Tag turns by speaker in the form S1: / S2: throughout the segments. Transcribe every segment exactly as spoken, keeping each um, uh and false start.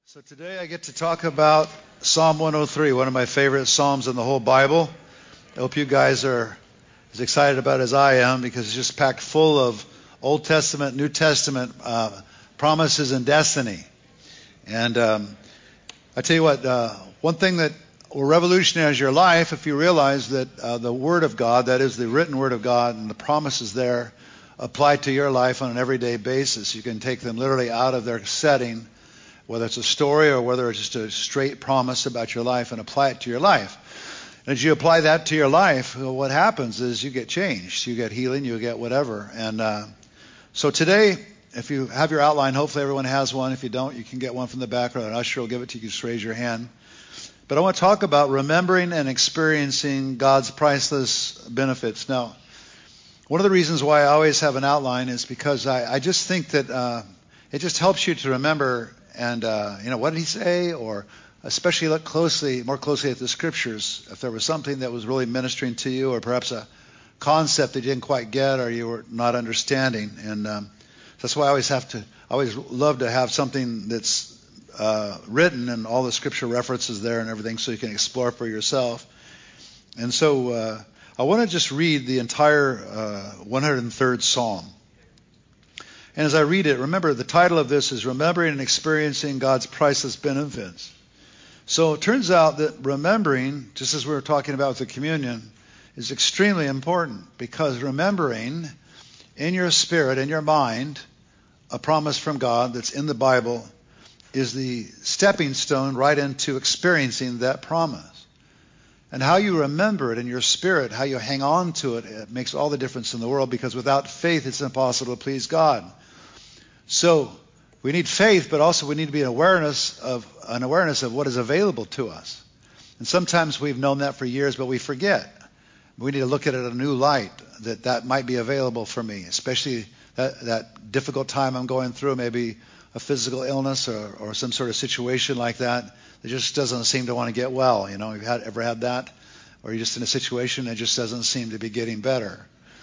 S1: So today I get to talk about Psalm one oh three, one of my favorite psalms in the whole Bible. I hope you guys are as excited about it as I am, because it's just packed full of Old Testament, New Testament uh, promises and destiny. And um, I tell you what, uh, one thing that will revolutionize your life if you realize that uh, the Word of God, that is the written Word of God and the promises there, apply to your life on an everyday basis. You can take them literally out of their setting, whether it's a story or whether it's just a straight promise about your life, and apply it to your life. And as you apply that to your life, well, what happens is you get changed. You get healing, you get whatever. And uh, so today, if you have your outline, hopefully everyone has one. If you don't, you can get one from the back, or an usher will give it to you. You just raise your hand. But I want to talk about remembering and experiencing God's priceless benefits. Now, one of the reasons why I always have an outline is because I, I just think that uh, it just helps you to remember. And, uh, you know, what did he say? Or especially look closely, more closely at the scriptures. If there was something that was really ministering to you, or perhaps a concept that you didn't quite get or you were not understanding. And um, that's why I always have to, I always love to have something that's uh, written and all the scripture references there and everything, so you can explore for yourself. And so uh, I want to just read the entire uh, one hundred third Psalm. And as I read it, remember, the title of this is Remembering and Experiencing God's Priceless Benefits. So it turns out that remembering, just as we were talking about with the communion, is extremely important, because remembering in your spirit, in your mind, a promise from God that's in the Bible is the stepping stone right into experiencing that promise. And how you remember it in your spirit, how you hang on to it, it makes all the difference in the world, because without faith it's impossible to please God. So we need faith, but also we need to be an awareness of an awareness of what is available to us. And sometimes we've known that for years, but we forget. We need to look at it in a new light, that that might be available for me, especially that, that difficult time I'm going through, maybe a physical illness or, or some sort of situation like that that just doesn't seem to want to get well. You know, have you had, ever had that? Or you're just in a situation that just doesn't seem to be getting better.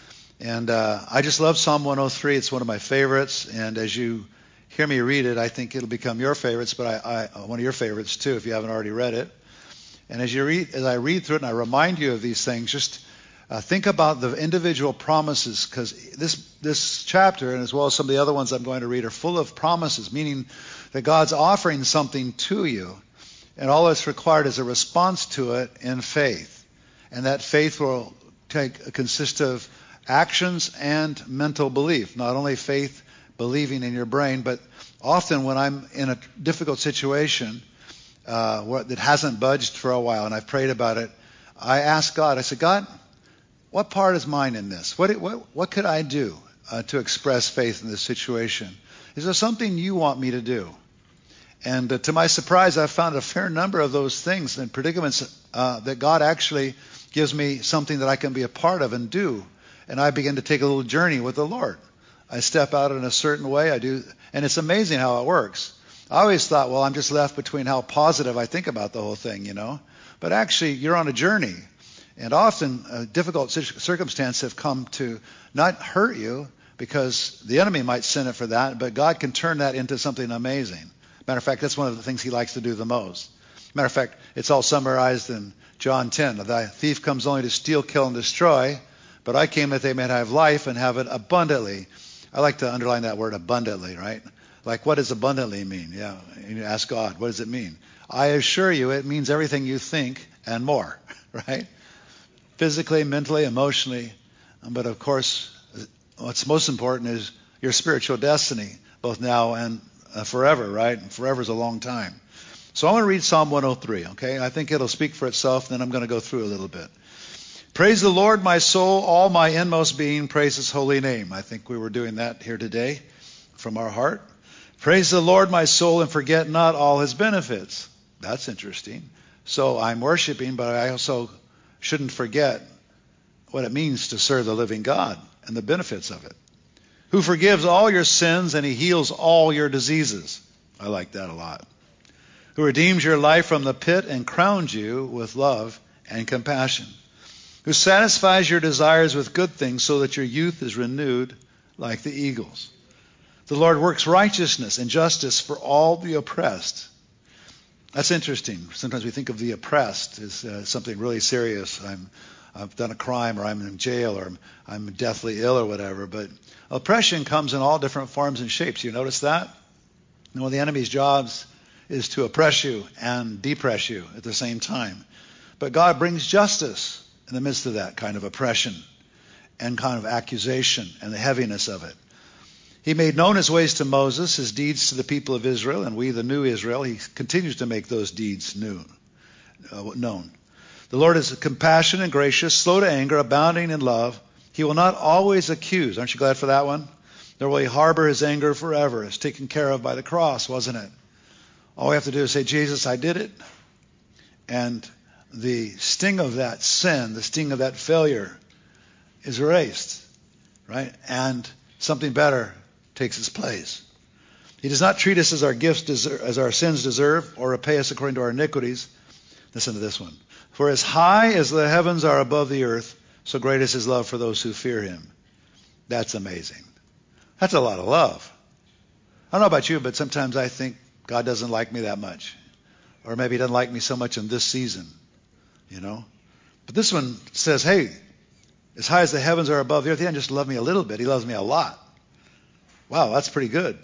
S1: And uh, I just love Psalm one oh three. It's one of my favorites. And as you hear me read it, I think it'll become your favorites, but I, I, one of your favorites too, if you haven't already read it. And as you read, as I read through it and I remind you of these things, just uh, think about the individual promises, because this this chapter, and as well as some of the other ones I'm going to read, are full of promises, meaning that God's offering something to you, and all that's required is a response to it in faith. And that faith will take consist of actions and mental belief. Not only faith, believing in your brain, but often when I'm in a difficult situation uh, that hasn't budged for a while, and I've prayed about it, I ask God, I said, God, what part is mine in this? What what, what could I do uh, to express faith in this situation? Is there something you want me to do? And uh, to my surprise, I've found a fair number of those things and predicaments uh, that God actually gives me something that I can be a part of and do. And I begin to take a little journey with the Lord. I step out in a certain way. I do, and it's amazing how it works. I always thought, well, I'm just left between how positive I think about the whole thing, you know. But actually, you're on a journey. And often, uh, difficult circumstances have come to not hurt you, because the enemy might send it for that, but God can turn that into something amazing. Matter of fact, that's one of the things he likes to do the most. Matter of fact, it's all summarized in John ten. The thief comes only to steal, kill, and destroy, but I came that they may have life and have it abundantly. I like to underline that word abundantly, right? Like, what does abundantly mean? Yeah, you ask God, what does it mean? I assure you, it means everything you think and more, right? Physically, mentally, emotionally. But of course, what's most important is your spiritual destiny, both now and uh, forever, right? And forever is a long time. So I want to read Psalm one oh three, okay? I think it'll speak for itself, then I'm going to go through a little bit. Praise the Lord, my soul, all my inmost being, praise his holy name. I think we were doing that here today from our heart. Praise the Lord, my soul, and forget not all his benefits. That's interesting. So I'm worshiping, but I also shouldn't forget what it means to serve the living God and the benefits of it. Who forgives all your sins and he heals all your diseases. I like that a lot. Who redeems your life from the pit and crowns you with love and compassion. Who satisfies your desires with good things so that your youth is renewed like the eagles. The Lord works righteousness and justice for all the oppressed. That's interesting. Sometimes we think of the oppressed as uh, something really serious. I'm, I've done a crime, or I'm in jail, or I'm, I'm deathly ill, or whatever. But oppression comes in all different forms and shapes. You notice that? You know, the enemy's jobs is to oppress you and depress you at the same time. But God brings justice in the midst of that kind of oppression and kind of accusation and the heaviness of it. He made known his ways to Moses, his deeds to the people of Israel, and we, the new Israel, he continues to make those deeds new, uh, known. The Lord is compassionate and gracious, slow to anger, abounding in love. He will not always accuse. Aren't you glad for that one? Nor will he harbor his anger forever. It's taken care of by the cross, wasn't it? All we have to do is say, Jesus, I did it. And the sting of that sin, the sting of that failure is erased, right? And something better takes its place. He does not treat us as our gifts deserve, as our sins deserve, or repay us according to our iniquities. Listen to this one. For as high as the heavens are above the earth, so great is his love for those who fear him. That's amazing. That's a lot of love. I don't know about you, but sometimes I think God doesn't like me that much. Or maybe he doesn't like me so much in this season, you know. But this one says, hey, as high as the heavens are above the earth, he doesn't just love me a little bit. He loves me a lot. Wow, that's pretty good.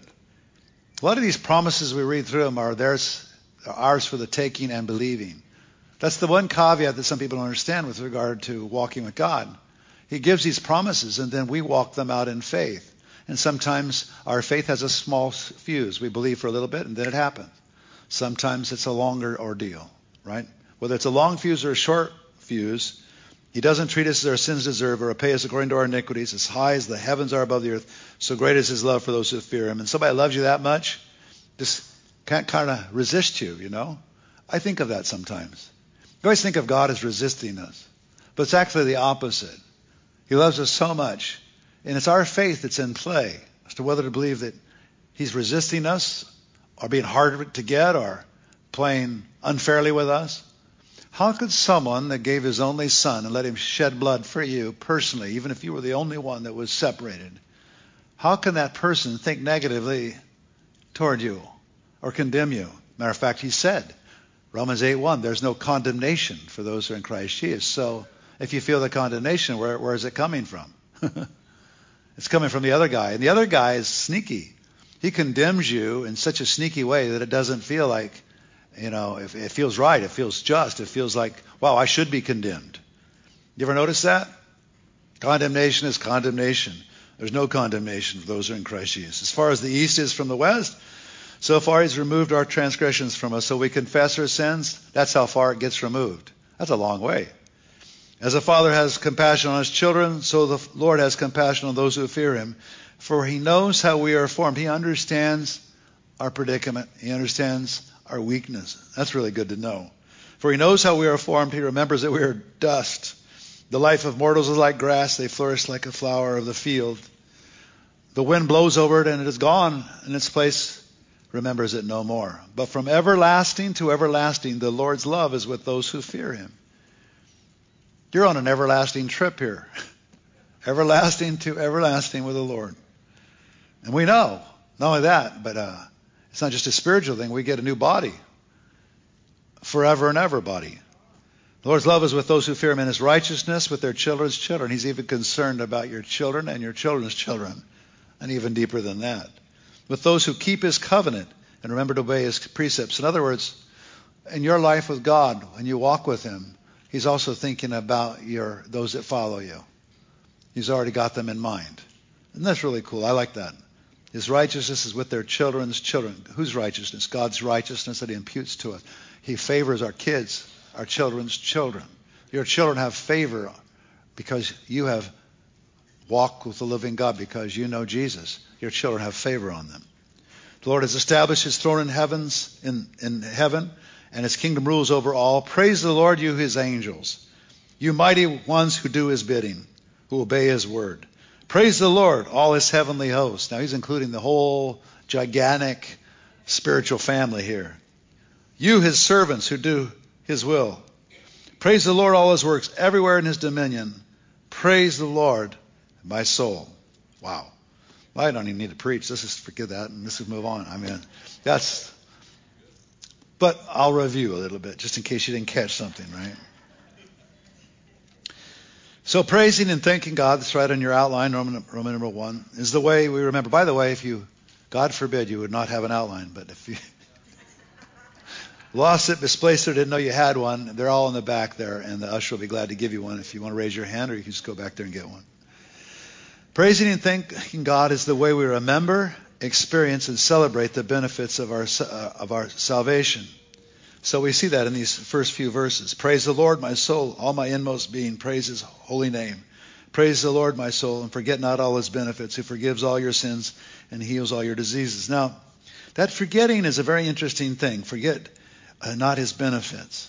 S1: A lot of these promises we read through them are theirs, are ours for the taking and believing. That's the one caveat that some people don't understand with regard to walking with God. He gives these promises, and then we walk them out in faith. And sometimes our faith has a small fuse. We believe for a little bit, and then it happens. Sometimes it's a longer ordeal, right? Whether it's a long fuse or a short fuse, he doesn't treat us as our sins deserve or repay us according to our iniquities. As high as the heavens are above the earth, so great is his love for those who fear him. And somebody loves you that much, just can't kind of resist you, you know. I think of that sometimes. You always think of God as resisting us. But it's actually the opposite. He loves us so much. And it's our faith that's in play as to whether to believe that he's resisting us or being hard to get or playing unfairly with us. How could someone that gave his only son and let him shed blood for you personally, even if you were the only one that was separated, how can that person think negatively toward you or condemn you? Matter of fact, he said, Romans eight one, there's no condemnation for those who are in Christ Jesus. So if you feel the condemnation, where, where is it coming from? It's coming from the other guy. And the other guy is sneaky. He condemns you in such a sneaky way that it doesn't feel like, you know, if it feels right, it feels just, it feels like, wow, I should be condemned. You ever notice that? Condemnation is condemnation. There's no condemnation for those who are in Christ Jesus. As far as the east is from the west, so far he's removed our transgressions from us. So we confess our sins, that's how far it gets removed. That's a long way. As a father has compassion on his children, so the Lord has compassion on those who fear him. For he knows how we are formed. He understands our predicament. He understands our weakness. That's really good to know. For he knows how we are formed. He remembers that we are dust. The life of mortals is like grass. They flourish like a flower of the field. The wind blows over it and it is gone, and its place remembers it no more. But from everlasting to everlasting, the Lord's love is with those who fear him. You're on an everlasting trip here. Everlasting to everlasting with the Lord. And we know, not only that, but uh, it's not just a spiritual thing. We get a new body. Forever and ever body. The Lord's love is with those who fear him, and his righteousness with their children's children. He's even concerned about your children and your children's children. And even deeper than that. With those who keep his covenant and remember to obey his precepts. In other words, in your life with God, when you walk with him, he's also thinking about your those that follow you. He's already got them in mind. And that's really cool. I like that. His righteousness is with their children's children. Whose righteousness? God's righteousness that he imputes to us. He favors our kids, our children's children. Your children have favor because you have walked with the living God, because you know Jesus. Your children have favor on them. The Lord has established his throne in heavens, in, in heaven, and his kingdom rules over all. Praise the Lord, you his angels, you mighty ones who do his bidding, who obey his word. Praise the Lord, all his heavenly hosts. Now he's including the whole gigantic spiritual family here. You his servants who do his will. Praise the Lord, all his works, everywhere in his dominion. Praise the Lord, my soul. Wow. I don't even need to preach. Let's just forget that and let's just move on. I mean, that's... But I'll review a little bit, just in case you didn't catch something, right? So praising and thanking God, that's right on your outline, Roman, Roman number one, is the way we remember. By the way, if you, God forbid, you would not have an outline, but if you lost it, misplaced it, didn't know you had one, they're all in the back there, and the usher will be glad to give you one if you want to raise your hand, or you can just go back there and get one. Praising and thanking God is the way we remember, experience, and celebrate the benefits of our uh, of our salvation. So we see that in these first few verses. Praise the Lord, my soul, all my inmost being, praise his holy name. Praise the Lord, my soul, and forget not all his benefits, who forgives all your sins and heals all your diseases. Now, that forgetting is a very interesting thing. Forget uh, not his benefits.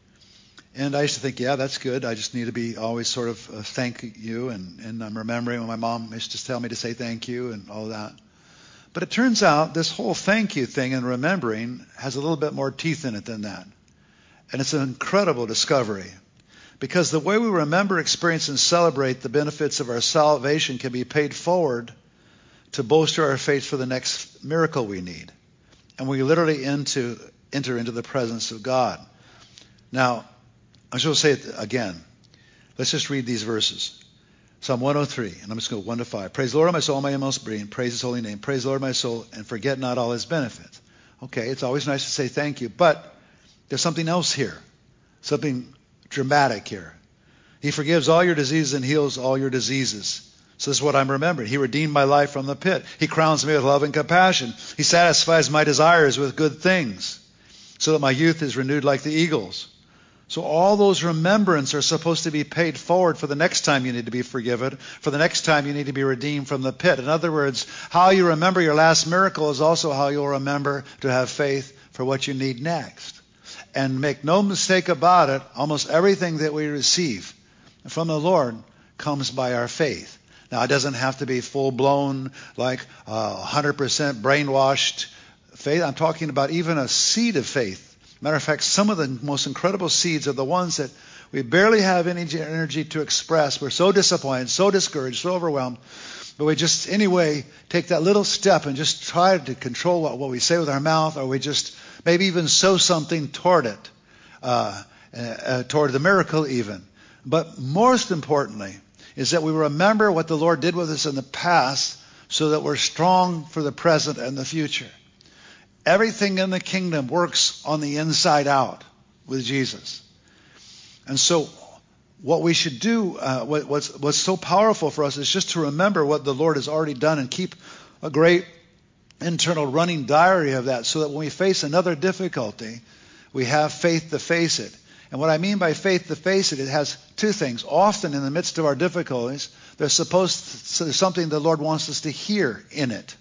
S1: And I used to think, yeah, that's good. I just need to be always sort of uh, thank you. And, and I'm remembering when my mom used to tell me to say thank you and all that. But it turns out this whole thank you thing and remembering has a little bit more teeth in it than that. And it's an incredible discovery. Because the way we remember, experience, and celebrate the benefits of our salvation can be paid forward to bolster our faith for the next miracle we need. And we literally into, enter into the presence of God. Now, I'm just going to say it again. Let's just read these verses. Psalm one oh three, and I'm just going to go one to five. Praise the Lord, my soul, my inmost being. Praise his holy name. Praise the Lord, my soul, and forget not all his benefits. Okay, it's always nice to say thank you, but there's something else here. Something dramatic here. He forgives all your diseases and heals all your diseases. So this is what I'm remembering. He redeemed my life from the pit. He crowns me with love and compassion. He satisfies my desires with good things, so that my youth is renewed like the eagles. So all those remembrance are supposed to be paid forward for the next time you need to be forgiven, for the next time you need to be redeemed from the pit. In other words, how you remember your last miracle is also how you'll remember to have faith for what you need next. And make no mistake about it, almost everything that we receive from the Lord comes by our faith. Now, it doesn't have to be full-blown, like uh, one hundred percent brainwashed faith. I'm talking about even a seed of faith. Matter of fact, some of the most incredible seeds are the ones that we barely have any energy to express. We're so disappointed, so discouraged, so overwhelmed. But we just, anyway, take that little step and just try to control what, what we say with our mouth, or we just maybe even sow something toward it, uh, uh, toward the miracle even. But most importantly is that we remember what the Lord did with us in the past so that we're strong for the present and the future. Everything in the kingdom works on the inside out with Jesus. And so what we should do, uh, what, what's, what's so powerful for us is just to remember what the Lord has already done and keep a great internal running diary of that, so that when we face another difficulty, we have faith to face it. And what I mean by faith to face it, it has two things. Often in the midst of our difficulties, there's supposed to, there's something the Lord wants us to hear in it.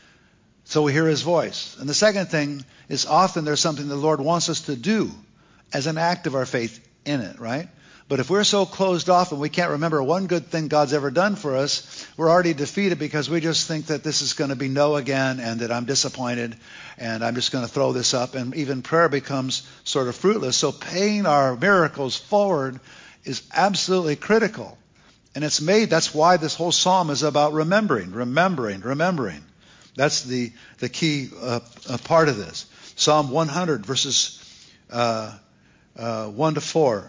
S1: So we hear his voice. And the second thing is often there's something the Lord wants us to do as an act of our faith in it, right? But if we're so closed off and we can't remember one good thing God's ever done for us, we're already defeated because we just think that this is going to be no again, and that I'm disappointed and I'm just going to throw this up. And even prayer becomes sort of fruitless. So paying our miracles forward is absolutely critical. And it's made, that's why this whole psalm is about remembering, remembering, remembering. That's the, the key uh, uh, part of this. Psalm one hundred, verses uh, uh, one to four.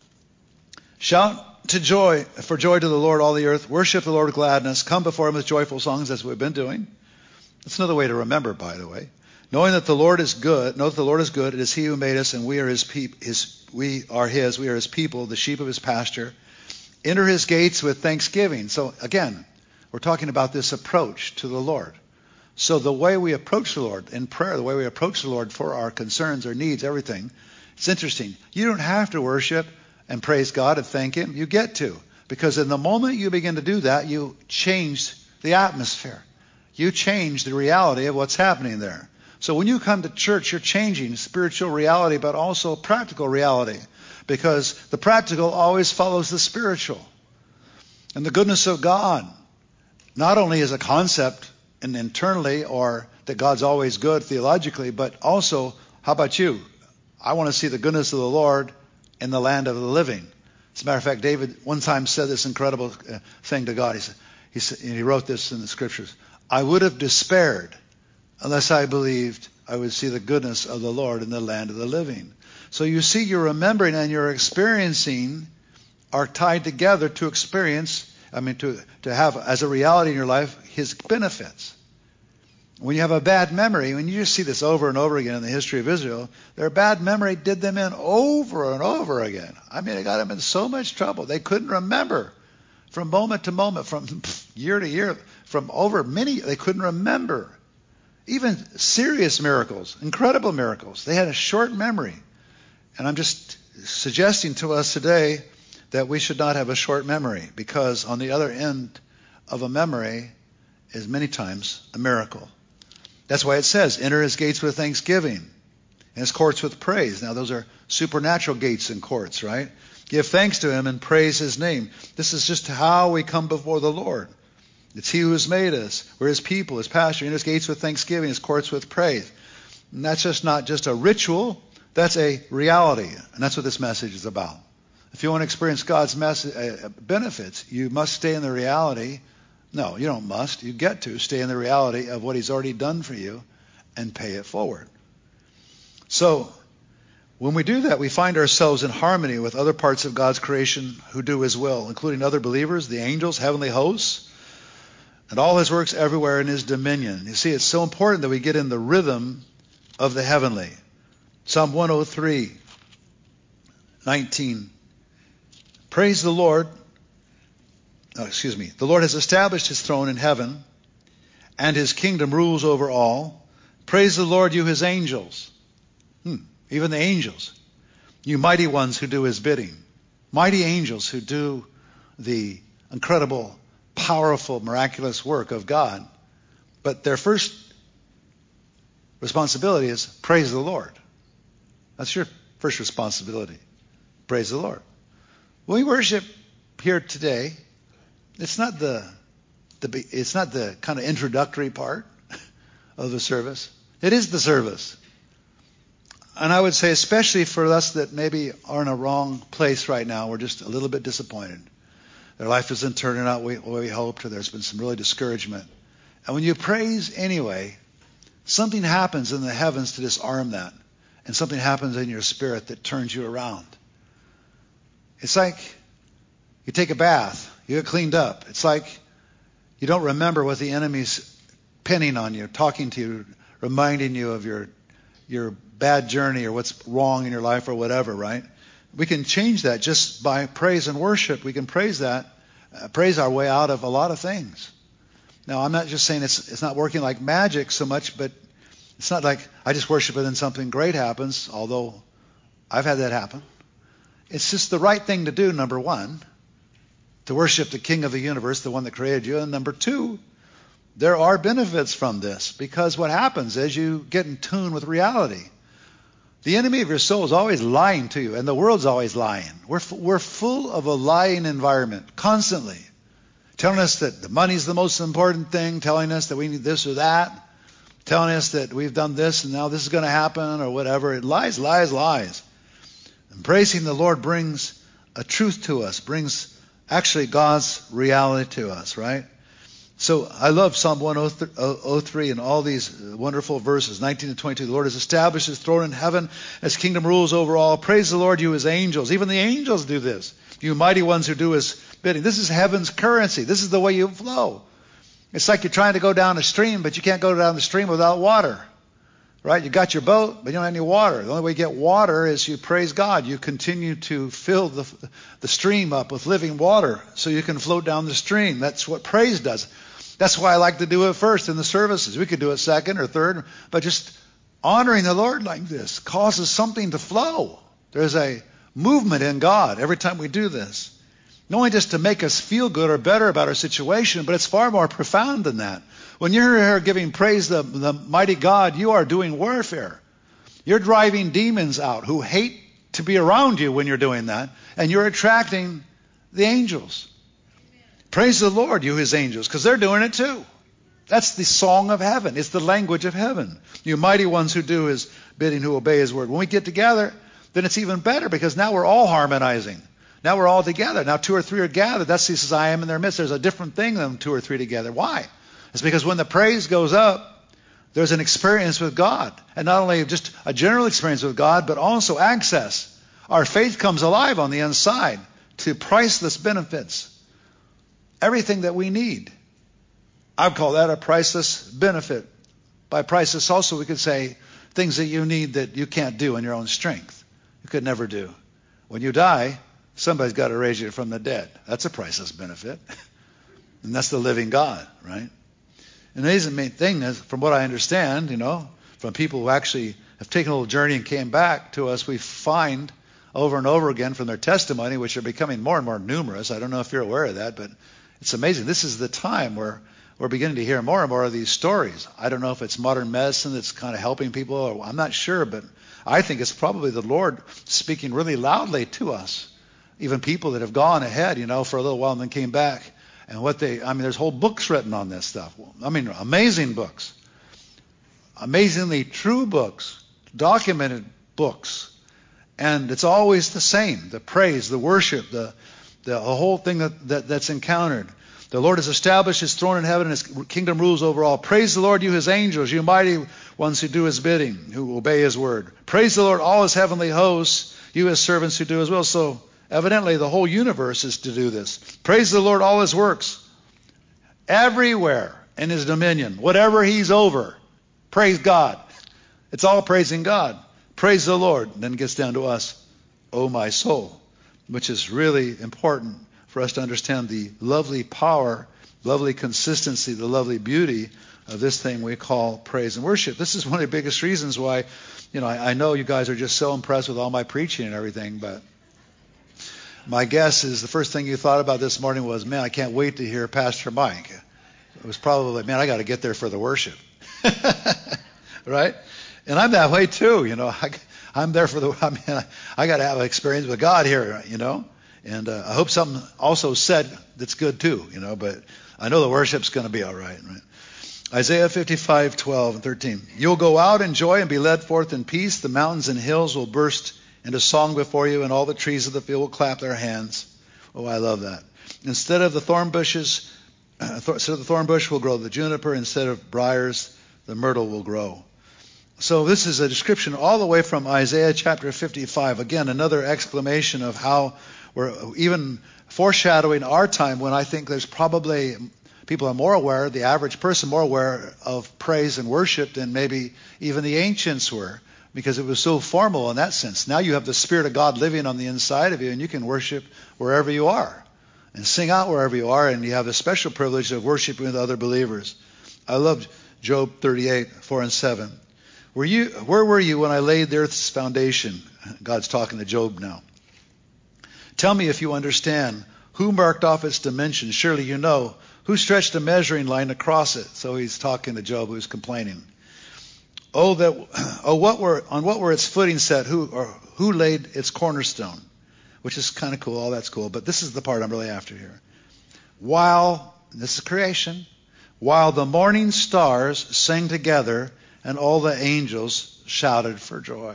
S1: Shout to joy, for joy to the Lord, all the earth. Worship the Lord with gladness. Come before him with joyful songs, as we've been doing. That's another way to remember, by the way. Knowing that the Lord is good, know that the Lord is good. It is he who made us, and we are his, peop- his we are his. We are his people, the sheep of his pasture. Enter his gates with thanksgiving. So again, we're talking about this approach to the Lord. So the way we approach the Lord in prayer, the way we approach the Lord for our concerns, our needs, everything, it's interesting. You don't have to worship and praise God and thank him. You get to. Because in the moment you begin to do that, you change the atmosphere. You change the reality of what's happening there. So when you come to church, you're changing spiritual reality, but also practical reality. Because the practical always follows the spiritual. And the goodness of God, not only is a concept and internally, or that God's always good theologically, but also, how about you? I want to see the goodness of the Lord in the land of the living. As a matter of fact, David one time said this incredible thing to God. He said, he, said, and he wrote this in the scriptures. I would have despaired unless I believed I would see the goodness of the Lord in the land of the living. So you see, your remembering and your experiencing are tied together to experience, I mean, to, to have as a reality in your life, his benefits. When you have a bad memory, when you just see this over and over again in the history of Israel, their bad memory did them in over and over again. I mean, it got them in so much trouble. They couldn't remember from moment to moment, from year to year, from over many, they couldn't remember. Even serious miracles, incredible miracles. They had a short memory. And I'm just suggesting to us today that we should not have a short memory, because on the other end of a memory is many times a miracle. That's why it says, enter his gates with thanksgiving and his courts with praise. Now, those are supernatural gates and courts, right? Give thanks to him and praise his name. This is just how we come before the Lord. It's he who has made us. We're his people, his pasture. In his gates with thanksgiving, his courts with praise. And that's just not just a ritual. That's a reality. And that's what this message is about. If you want to experience God's message, uh, benefits, you must stay in the reality. No, you don't must. You get to stay in the reality of what he's already done for you and pay it forward. So when we do that, we find ourselves in harmony with other parts of God's creation who do his will, including other believers, the angels, heavenly hosts, and all his works everywhere in his dominion. You see, it's so important that we get in the rhythm of the heavenly. Psalm one oh three, nineteen. Praise the Lord. Oh, excuse me. The Lord has established his throne in heaven, and his kingdom rules over all. Praise the Lord, you his angels. Hmm. Even the angels. You mighty ones who do his bidding. Mighty angels who do the incredible, powerful, miraculous work of God. But their first responsibility is praise the Lord. That's your first responsibility. Praise the Lord. When we worship here today, it's not the, the it's not the kind of introductory part of the service. It is the service. And I would say, especially for us that maybe are in a wrong place right now, we're just a little bit disappointed. Their life isn't turning out the way we hoped, or there's been some really discouragement. And when you praise anyway, something happens in the heavens to disarm that. And something happens in your spirit that turns you around. It's like you take a bath, you get cleaned up. It's like you don't remember what the enemy's pinning on you, talking to you, reminding you of your your bad journey or what's wrong in your life or whatever, right? We can change that just by praise and worship. We can praise that, uh, praise our way out of a lot of things. Now, I'm not just saying it's it's not working like magic so much, but it's not like I just worship and then something great happens, although I've had that happen. It's just the right thing to do, number one, to worship the King of the universe, the one that created you. And number two, there are benefits from this, because what happens is you get in tune with reality. The enemy of your soul is always lying to you, and the world's always lying. We're, we're full of a lying environment, constantly. Telling us that the money's the most important thing, telling us that we need this or that, telling us that we've done this and now this is going to happen or whatever. It lies, lies, lies. Embracing the Lord brings a truth to us, brings actually God's reality to us, right? So I love Psalm one oh three and all these wonderful verses, nineteen to twenty-two. The Lord has established his throne in heaven. His kingdom rules over all. Praise the Lord, you his angels. Even the angels do this. You mighty ones who do his bidding. This is heaven's currency. This is the way you flow. It's like you're trying to go down a stream, but you can't go down the stream without water. Right? You got your boat, but you don't have any water. The only way you get water is you praise God. You continue to fill the, the stream up with living water so you can float down the stream. That's what praise does. That's why I like to do it first in the services. We could do it second or third, but just honoring the Lord like this causes something to flow. There's a movement in God every time we do this. Not only just to make us feel good or better about our situation, but it's far more profound than that. When you're here giving praise to the, the mighty God, you are doing warfare. You're driving demons out who hate to be around you when you're doing that, and you're attracting the angels. Praise the Lord, you his angels, because they're doing it too. That's the song of heaven. It's the language of heaven. You mighty ones who do his bidding, who obey his word. When we get together, then it's even better, because now we're all harmonizing. Now we're all together. Now two or three are gathered. That's he says, I am in their midst. There's a different thing than two or three together. Why? It's because when the praise goes up, There's an experience with God. And not only just a general experience with God, but also access. Our faith comes alive on the inside to priceless benefits. Everything that we need. I'd call that a priceless benefit. By priceless also we could say things that you need that you can't do in your own strength. You could never do. When you die, somebody's got to raise you from the dead. That's a priceless benefit. And that's the living God, right? And the amazing thing is, from what I understand, you know, from people who actually have taken a little journey and came back to us, we find over and over again from their testimony, which are becoming more and more numerous. I don't know if you're aware of that, but it's amazing. This is the time where we're beginning to hear more and more of these stories. I don't know if it's modern medicine that's kind of helping people, or I'm not sure, but I think it's probably the Lord speaking really loudly to us. Even people that have gone ahead, you know, for a little while and then came back. And what they, I mean, there's whole books written on this stuff. I mean, amazing books. Amazingly true books. Documented books. And it's always the same. The praise, the worship, the the whole thing that, that that's encountered. The Lord has established his throne in heaven and his kingdom rules over all. Praise the Lord, you his angels, you mighty ones who do his bidding, who obey his word. Praise the Lord, all his heavenly hosts, you his servants who do his will. So evidently the whole universe is to do this. Praise the Lord, all his works. Everywhere in his dominion, whatever he's over, praise God. It's all praising God. Praise the Lord. And then it gets down to us, oh my soul, which is really important for us to understand the lovely power, lovely consistency, the lovely beauty of this thing we call praise and worship. This is one of the biggest reasons why, you know, I, I know you guys are just so impressed with all my preaching and everything, but my guess is the first thing you thought about this morning was, man, I can't wait to hear Pastor Mike. It was probably, man, I got to get there for the worship. Right? And I'm that way too, you know. I, I'm there for the, I mean, I, I got to have an experience with God here, you know. And uh, I hope something also said that's good too, you know. But I know the worship's going to be all right, right? Isaiah fifty-five, twelve and thirteen. You'll go out in joy and be led forth in peace. The mountains and hills will burst into song before you, and all the trees of the field will clap their hands. Oh, I love that. Instead of the thorn bushes, uh, th- instead of the thorn bush will grow the juniper. Instead of briars, the myrtle will grow. So this is a description all the way from Isaiah chapter fifty-five. Again, another exclamation of how we're even foreshadowing our time, when I think there's probably people are more aware, the average person more aware of praise and worship than maybe even the ancients were, because it was so formal in that sense. Now you have the Spirit of God living on the inside of you, and you can worship wherever you are and sing out wherever you are, and you have the special privilege of worshiping with other believers. I love Job thirty-eight, four and seven. Were you, where were you when I laid the earth's foundation? God's talking to Job now. Tell me if you understand. Who marked off its dimensions? Surely you know. Who stretched a measuring line across it? So he's talking to Job, who's complaining. Oh, that! Oh, what were on what were its footing set? Who or who laid its cornerstone? Which is kind of cool. All that's cool. But this is the part I'm really after here. While this is creation, while the morning stars sang together, and all the angels shouted for joy.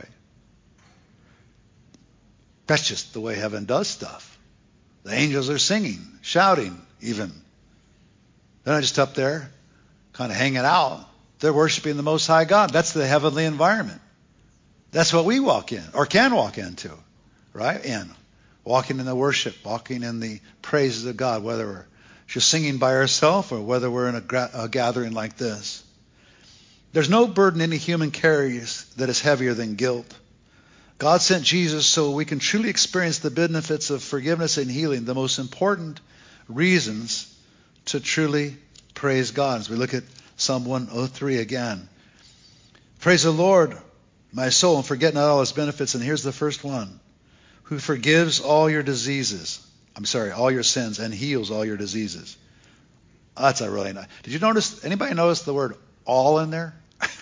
S1: That's just the way heaven does stuff. The angels are singing, shouting even. They're not just up there kind of hanging out. They're worshiping the Most High God. That's the heavenly environment. That's what we walk in, or can walk into, right? In. Walking in the worship, walking in the praises of God, whether we're just singing by ourselves or whether we're in a, gra- a gathering like this. There's no burden any human carries that is heavier than guilt. God sent Jesus so we can truly experience the benefits of forgiveness and healing, the most important reasons to truly praise God. As we look at Psalm one oh three again. Praise the Lord, my soul, and forget not all his benefits. And here's the first one. Who forgives all your diseases. I'm sorry, all your sins, and heals all your diseases. Oh, that's a really nice. Did you notice, anybody notice the word all in there?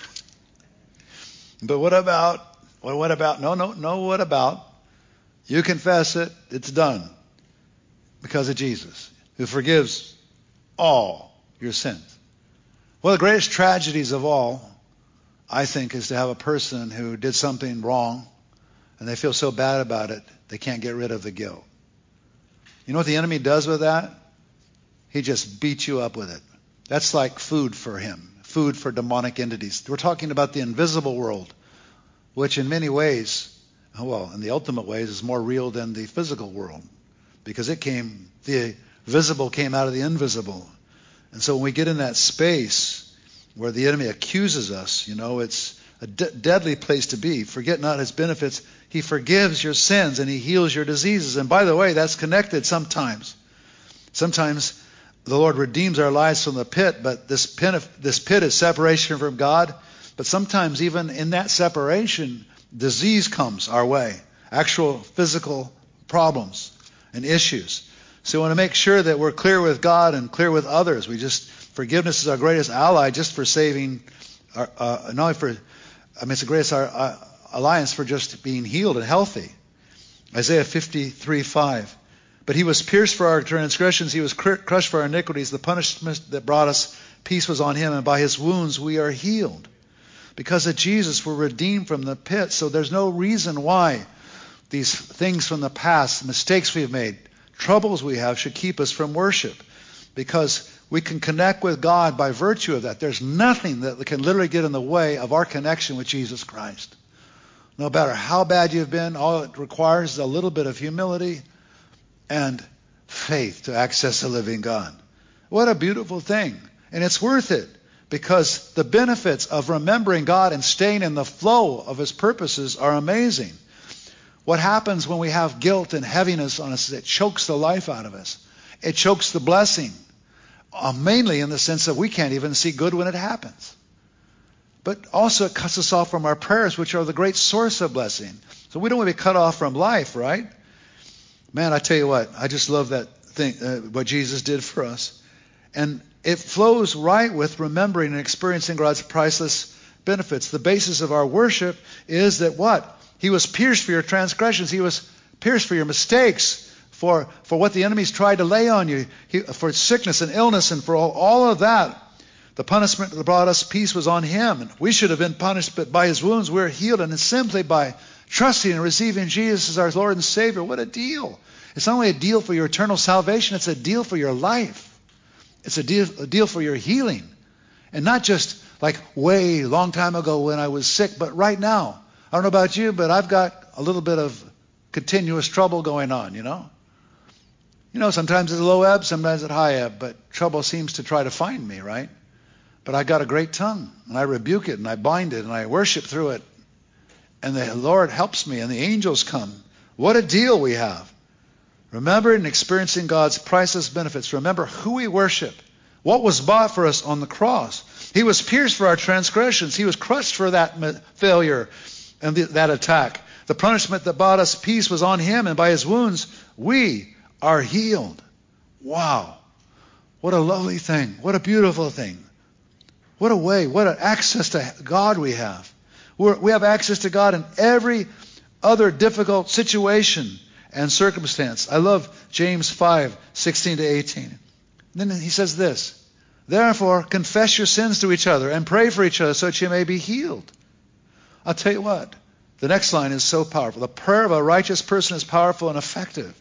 S1: But what about, well, what about, no, no, no, what about? You confess it, it's done. Because of Jesus, who forgives all your sins. One of the greatest tragedies of all, I think, is to have a person who did something wrong, and they feel so bad about it, they can't get rid of the guilt. You know what the enemy does with that? He just beats you up with it. That's like food for him. food for demonic entities. We're talking about the invisible world, which in many ways, well, in the ultimate ways, is more real than the physical world, because it came, the visible came out of the invisible. And so when we get in that space where the enemy accuses us, you know, it's a de- deadly place to be. Forget not his benefits. He forgives your sins and he heals your diseases. And by the way, that's connected sometimes. Sometimes the Lord redeems our lives from the pit, but this pit, this pit is separation from God. But sometimes even in that separation, disease comes our way, actual physical problems and issues. So we want to make sure that we're clear with God and clear with others. We just, forgiveness is our greatest ally just for saving, our, uh, not only for, I mean, it's the greatest our, uh, alliance for just being healed and healthy. Isaiah fifty-three five. But he was pierced for our transgressions, he was cr- crushed for our iniquities. The punishment that brought us peace was on him, and by his wounds we are healed. Because of Jesus, we're redeemed from the pit. So there's no reason why these things from the past, mistakes we've made, troubles we have, should keep us from worship. Because we can connect with God by virtue of that. There's nothing that can literally get in the way of our connection with Jesus Christ. No matter how bad you've been, all it requires is a little bit of humility and faith to access the living God. What a beautiful thing. And it's worth it, because the benefits of remembering God and staying in the flow of his purposes are amazing. What happens when we have guilt and heaviness on us is it chokes the life out of us. It chokes the blessing, uh, mainly in the sense that we can't even see good when it happens. But also it cuts us off from our prayers, which are the great source of blessing. So we don't want to be cut off from life, right? Man, I tell you what, I just love that thing, uh, what Jesus did for us. And it flows right with remembering and experiencing God's priceless benefits. The basis of our worship is that what? He was pierced for your transgressions. He was pierced for your mistakes, for, for what the enemies tried to lay on you, he, for sickness and illness and for all, all of that. The punishment that brought us peace was on him. And we should have been punished, but by his wounds we're healed. And it's simply by trusting and receiving Jesus as our Lord and Savior. What a deal. It's not only a deal for your eternal salvation, it's a deal for your life. It's a deal, a deal for your healing. And not just like way long time ago when I was sick, but right now. I don't know about you, but I've got a little bit of continuous trouble going on, you know. You know, sometimes it's low ebb, sometimes it's high ebb, but trouble seems to try to find me, right? But I got a great tongue, and I rebuke it, and I bind it, and I worship through it. And the Lord helps me, and the angels come. What a deal we have. Remembering and experiencing God's priceless benefits. Remember who we worship. What was bought for us on the cross. He was pierced for our transgressions. He was crushed for that failure and the, that attack. The punishment that brought us peace was on him, and by his wounds we are healed. Wow. What a lovely thing. What a beautiful thing. What a way. What an access to God we have. We're, we have access to God in every other difficult situation and circumstance. I love James five sixteen to eighteen. Then he says this, therefore confess your sins to each other and pray for each other so that you may be healed. I'll tell you what, the next line is so powerful. The prayer of a righteous person is powerful and effective.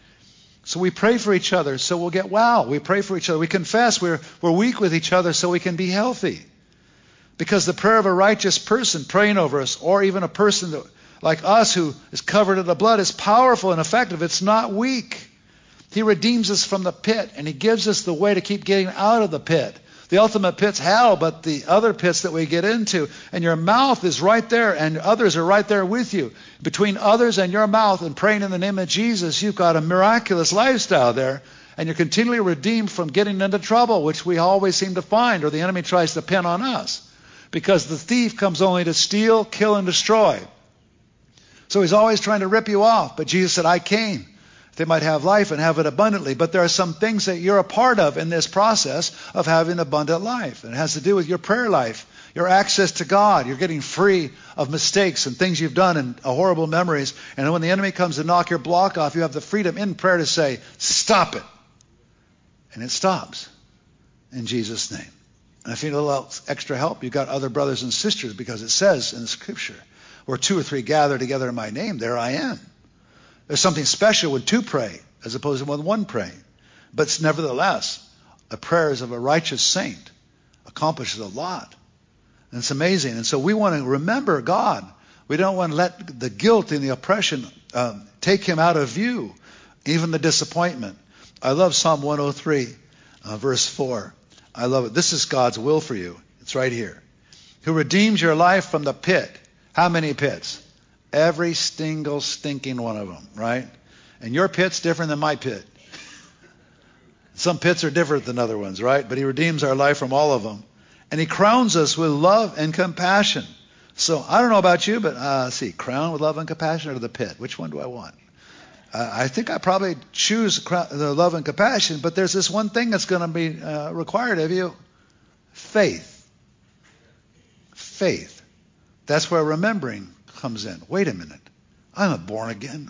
S1: So we pray for each other so we'll get well. We pray for each other. We confess we're, we're weak with each other so we can be healthy. Because the prayer of a righteous person praying over us, or even a person that, like us who is covered in the blood, is powerful and effective. It's not weak. He redeems us from the pit, and he gives us the way to keep getting out of the pit. The ultimate pit's hell, but the other pits that we get into, and your mouth is right there, and others are right there with you. Between others and your mouth and praying in the name of Jesus, you've got a miraculous lifestyle there, and you're continually redeemed from getting into trouble, which we always seem to find, or the enemy tries to pin on us. Because the thief comes only to steal, kill, and destroy. So he's always trying to rip you off. But Jesus said, I came. They might have life and have it abundantly. But there are some things that you're a part of in this process of having abundant life. And it has to do with your prayer life, your access to God. You're getting free of mistakes and things you've done and horrible memories. And when the enemy comes to knock your block off, you have the freedom in prayer to say, stop it. And it stops in Jesus' name. And if you need a little extra help, you've got other brothers and sisters, because it says in the scripture, where two or three gather together in my name, there I am. There's something special when two pray as opposed to when one pray. But nevertheless, the prayers of a righteous saint, accomplishes a lot. And it's amazing. And so we want to remember God. We don't want to let the guilt and the oppression um, take him out of view, even the disappointment. I love Psalm one oh three, uh, verse four. I love it. This is God's will for you. It's right here. Who redeems your life from the pit. How many pits? Every single stinking one of them, right? And your pit's different than my pit. Some pits are different than other ones, right? But he redeems our life from all of them. And he crowns us with love and compassion. So I don't know about you, but uh, let's see, crown with love and compassion or the pit? Which one do I want? Uh, I think I probably choose the love and compassion, but there's this one thing that's going to be uh, required of you. Faith. Faith. That's where remembering comes in. Wait a minute. I'm a born again.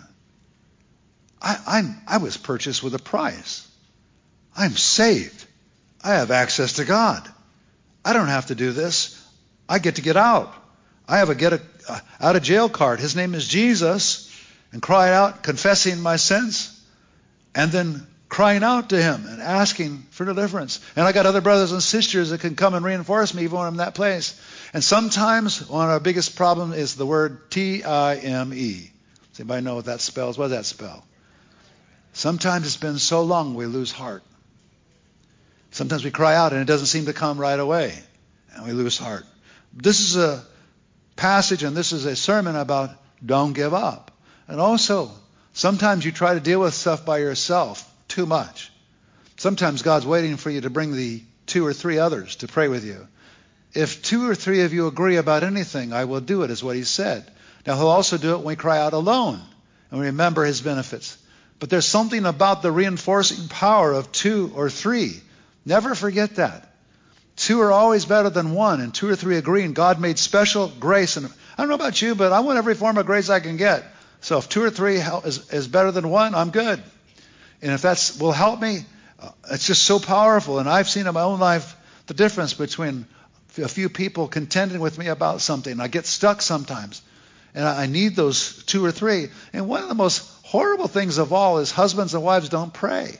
S1: I, I'm, I was purchased with a price. I'm saved. I have access to God. I don't have to do this. I get to get out. I have a get a, uh, out of jail card. His name is Jesus. And cry out, confessing my sins, and then crying out to him and asking for deliverance. And I got other brothers and sisters that can come and reinforce me even when I'm in that place. And sometimes one of our biggest problems is the word T I M E. Does anybody know what that spells? What does that spell? Sometimes it's been so long we lose heart. Sometimes we cry out and it doesn't seem to come right away, and we lose heart. This is a passage and this is a sermon about don't give up. And also, sometimes you try to deal with stuff by yourself too much. Sometimes God's waiting for you to bring the two or three others to pray with you. If two or three of you agree about anything, I will do it, is what he said. Now, he'll also do it when we cry out alone and remember his benefits. But there's something about the reinforcing power of two or three. Never forget that. Two are always better than one, and two or three agree, and God made special grace. And I don't know about you, but I want every form of grace I can get. So if two or three is, is better than one, I'm good. And if that will help me, uh, it's just so powerful. And I've seen in my own life the difference between a few people contending with me about something. I get stuck sometimes. And I, I need those two or three. And one of the most horrible things of all is husbands and wives don't pray.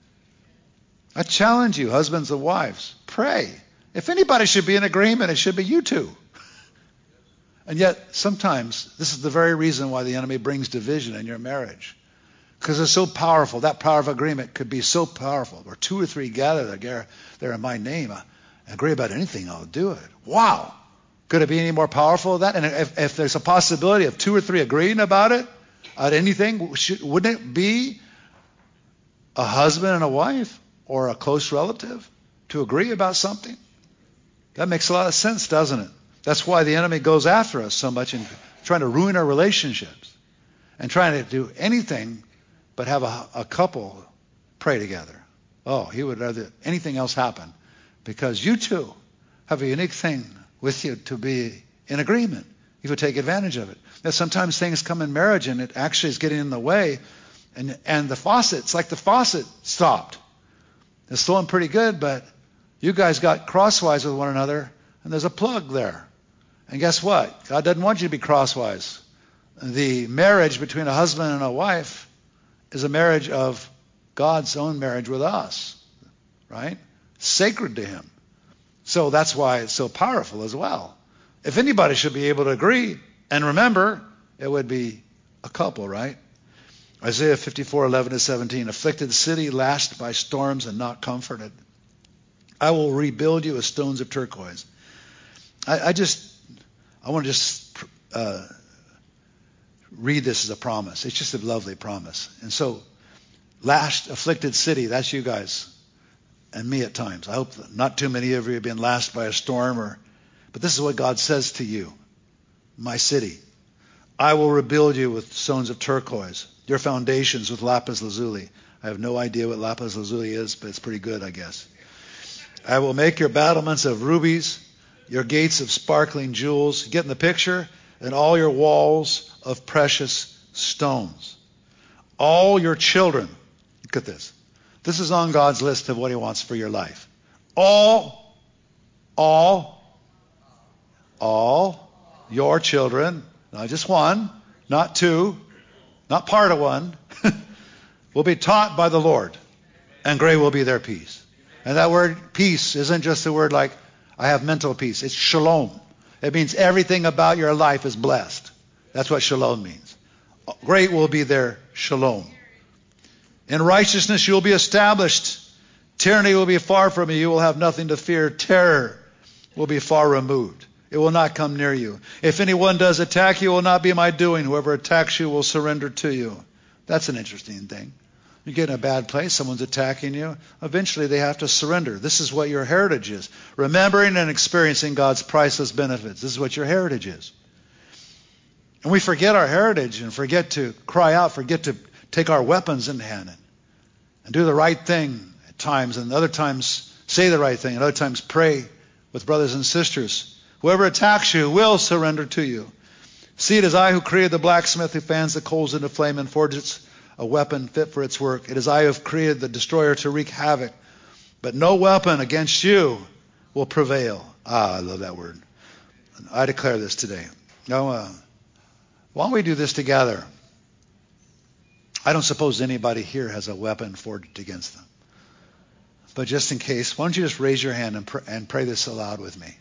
S1: I challenge you, husbands and wives, pray. If anybody should be in agreement, it should be you two. And yet, sometimes, this is the very reason why the enemy brings division in your marriage. Because it's so powerful. That power of agreement could be so powerful. Where two or three gather there, there in my name, I agree about anything, I'll do it. Wow. Could it be any more powerful than that? And if, if there's a possibility of two or three agreeing about it, about anything, should, wouldn't it be a husband and a wife or a close relative to agree about something? That makes a lot of sense, doesn't it? That's why the enemy goes after us so much and trying to ruin our relationships and trying to do anything but have a, a couple pray together. Oh, he would rather anything else happen because you two have a unique thing with you to be in agreement. You would take advantage of it. Now, sometimes things come in marriage and it actually is getting in the way, and and the faucet, it's like the faucet stopped. It's flowing pretty good, but you guys got crosswise with one another, and there's a plug there. And guess what? God doesn't want you to be crosswise. The marriage between a husband and a wife is a marriage of God's own marriage with us, right? Sacred to him. So that's why it's so powerful as well. If anybody should be able to agree and remember, it would be a couple, right? Isaiah fifty-four, eleven to seventeen. Afflicted city, lashed by storms and not comforted. I will rebuild you with stones of turquoise. I, I just... I want to just uh, read this as a promise. It's just a lovely promise. And so, lashed, afflicted city, that's you guys and me at times. I hope that not too many of you have been lashed by a storm, or, but this is what God says to you, my city. I will rebuild you with stones of turquoise, your foundations with lapis lazuli. I have no idea what lapis lazuli is, but it's pretty good, I guess. I will make your battlements of rubies, your gates of sparkling jewels. Get in the picture? And all your walls of precious stones. All your children. Look at this. This is on God's list of what he wants for your life. All, all, all your children, not just one, not two, not part of one, will be taught by the Lord, and great will be their peace. And that word peace isn't just a word like, I have mental peace. It's shalom. It means everything about your life is blessed. That's what shalom means. Great will be their shalom. In righteousness you will be established. Tyranny will be far from you. You will have nothing to fear. Terror will be far removed. It will not come near you. If anyone does attack you, it will not be my doing. Whoever attacks you will surrender to you. That's an interesting thing. You get in a bad place, someone's attacking you. Eventually they have to surrender. This is what your heritage is. Remembering and experiencing God's priceless benefits. This is what your heritage is. And we forget our heritage and forget to cry out, forget to take our weapons in hand and, and do the right thing at times, and other times say the right thing, and other times pray with brothers and sisters. Whoever attacks you will surrender to you. See, it is I who created the blacksmith who fans the coals into flame and forges a weapon fit for its work. It is I who have created the destroyer to wreak havoc. But no weapon against you will prevail. Ah, I love that word. I declare this today. Now, uh, why don't we do this together? I don't suppose anybody here has a weapon forged against them. But just in case, why don't you just raise your hand and, pr- and pray this aloud with me?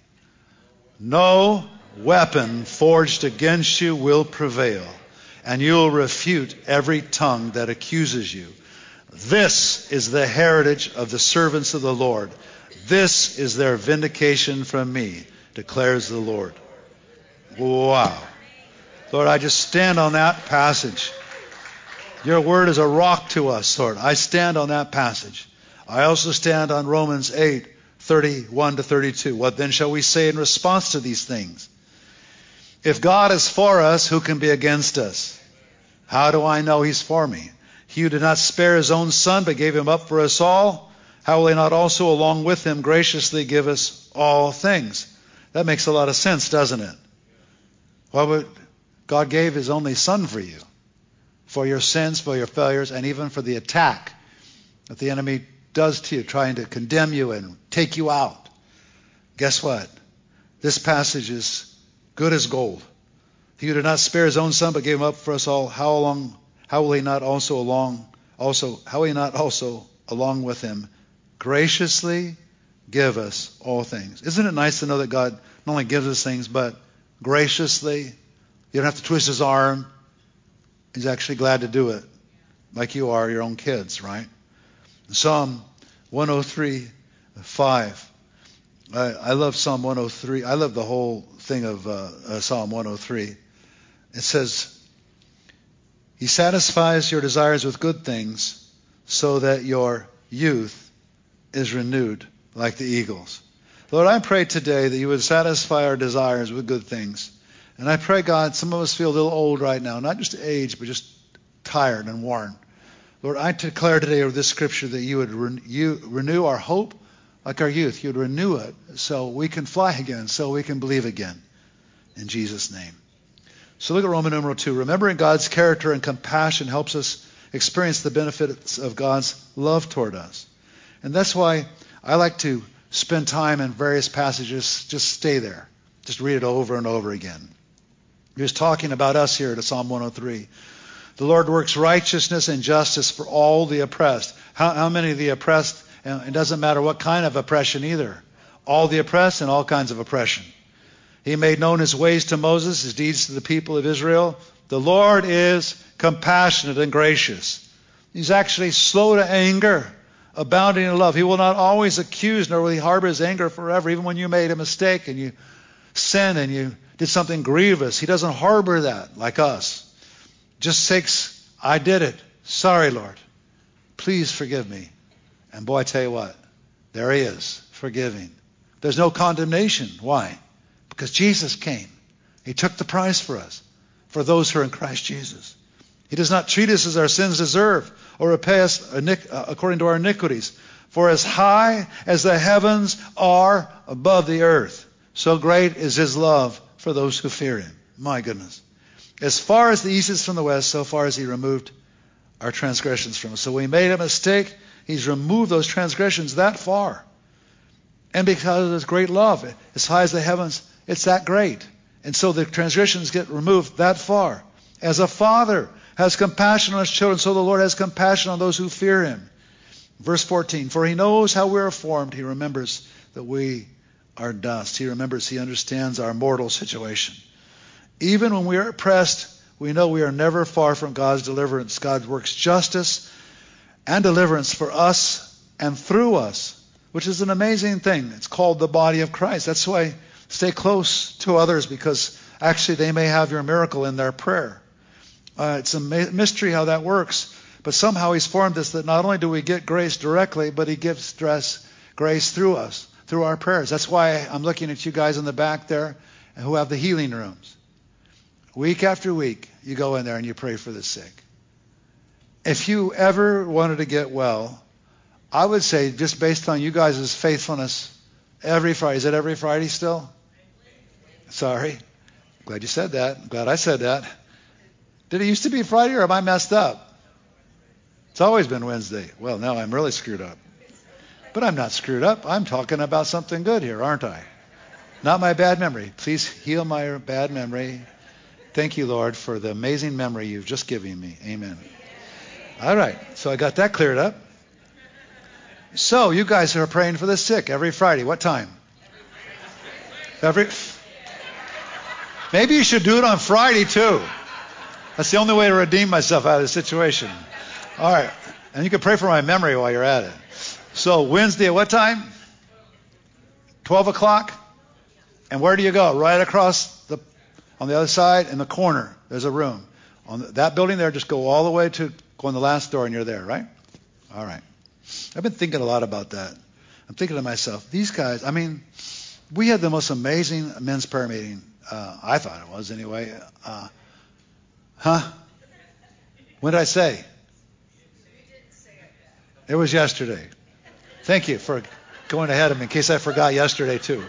S1: No weapon forged against you will prevail, and you'll refute every tongue that accuses you. This is the heritage of the servants of the Lord. This is their vindication from me, declares the Lord. Wow. Lord, I just stand on that passage. Your word is a rock to us, Lord. I stand on that passage. I also stand on Romans eight, thirty-one to thirty-two. What then shall we say in response to these things? If God is for us, who can be against us? How do I know he's for me? He who did not spare his own son, but gave him up for us all, how will he not also along with him graciously give us all things? That makes a lot of sense, doesn't it? Why would God gave his only son for you, for your sins, for your failures, and even for the attack that the enemy does to you, trying to condemn you and take you out. Guess what? This passage is good as gold. He who did not spare his own son, but gave him up for us all, how long, how will he not also along, also, how will he not also along with him graciously give us all things? Isn't it nice to know that God not only gives us things, but graciously, you don't have to twist his arm. He's actually glad to do it, like you are your own kids, right? Psalm one oh three, five. I, I love Psalm one oh three. I love the whole thing of uh, uh, Psalm one oh three. It says, he satisfies your desires with good things so that your youth is renewed like the eagles. Lord, I pray today that you would satisfy our desires with good things. And I pray, God, some of us feel a little old right now, not just age, but just tired and worn. Lord, I declare today over this scripture that you would re- you renew our hope like our youth. You would renew it so we can fly again, so we can believe again. In Jesus' name. So look at Roman numeral two. Remembering God's character and compassion helps us experience the benefits of God's love toward us. And that's why I like to spend time in various passages. Just stay there. Just read it over and over again. He's talking about us here to Psalm one oh three. The Lord works righteousness and justice for all the oppressed. How, how many of the oppressed? And it doesn't matter what kind of oppression either. All the oppressed and all kinds of oppression. He made known his ways to Moses, his deeds to the people of Israel. The Lord is compassionate and gracious. He's actually slow to anger, abounding in love. He will not always accuse, nor will he harbor his anger forever. Even when you made a mistake and you sinned and you did something grievous, he doesn't harbor that like us. Just sakes, I did it. Sorry, Lord. Please forgive me. And boy, I tell you what, there he is, forgiving. There's no condemnation. Why? Because Jesus came. He took the price for us, for those who are in Christ Jesus. He does not treat us as our sins deserve or repay us according to our iniquities. For as high as the heavens are above the earth, so great is his love for those who fear him. My goodness. As far as the east is from the west, so far as he removed our transgressions from us. So we made a mistake. He's removed those transgressions that far. And because of his great love, as high as the heavens, it's that great. And so the transgressions get removed that far. As a father has compassion on his children, so the Lord has compassion on those who fear him. Verse fourteen, for he knows how we are formed. He remembers that we our dust. He remembers, he understands our mortal situation. Even when we are oppressed, we know we are never far from God's deliverance. God works justice and deliverance for us and through us, which is an amazing thing. It's called the body of Christ. That's why stay close to others, because actually they may have your miracle in their prayer. Uh, it's a mystery how that works. But somehow he's formed us that not only do we get grace directly, but he gives grace through us, through our prayers. That's why I'm looking at you guys in the back there who have the healing rooms. Week after week, you go in there and you pray for the sick. If you ever wanted to get well, I would say, just based on you guys' faithfulness, every Friday. Is it every Friday still? Sorry. Glad you said that. I'm glad I said that. Did it used to be Friday, or am I messed up? It's always been Wednesday. Well, now I'm really screwed up. But I'm not screwed up. I'm talking about something good here, aren't I? Not my bad memory. Please heal my bad memory. Thank you, Lord, for the amazing memory you've just given me. Amen. All right. So I got that cleared up. So you guys are praying for the sick every Friday. What time? Every. Maybe you should do it on Friday too. That's the only way to redeem myself out of the situation. All right. And you can pray for my memory while you're at it. So Wednesday at what time? twelve o'clock? And where do you go? Right across the, on the other side, in the corner, there's a room. On the, that building there, just go all the way to, go in the last door and you're there, right? All right. I've been thinking a lot about that. I'm thinking to myself, these guys, I mean, we had the most amazing men's prayer meeting. Uh, I thought it was anyway. Uh, huh? When did I say? It was yesterday. Thank you for going ahead of me in case I forgot yesterday too.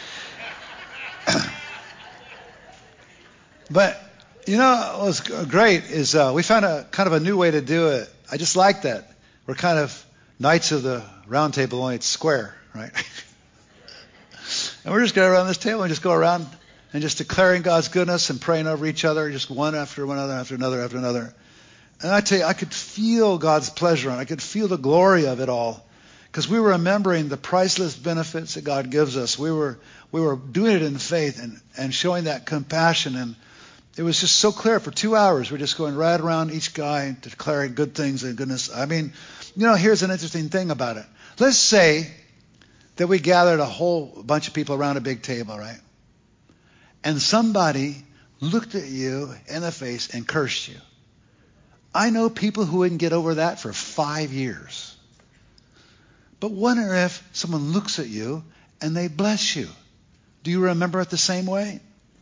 S1: But, you know, what was great is uh, we found a kind of a new way to do it. I just like that. We're kind of knights of the round table, only it's square, right? And we're just going around this table and just go around and just declaring God's goodness and praying over each other, just one after one, another after another after another. And I tell you, I could feel God's pleasure and I could feel the glory of it all, because we were remembering the priceless benefits that God gives us. We were we were doing it in faith and, and showing that compassion. And it was just so clear. For two hours, we're just going right around each guy, declaring good things and goodness. I mean, you know, here's an interesting thing about it. Let's say that we gathered a whole bunch of people around a big table, right? And somebody looked at you in the face and cursed you. I know people who wouldn't get over that for five years. But wonder if someone looks at you and they bless you. Do you remember it the same way?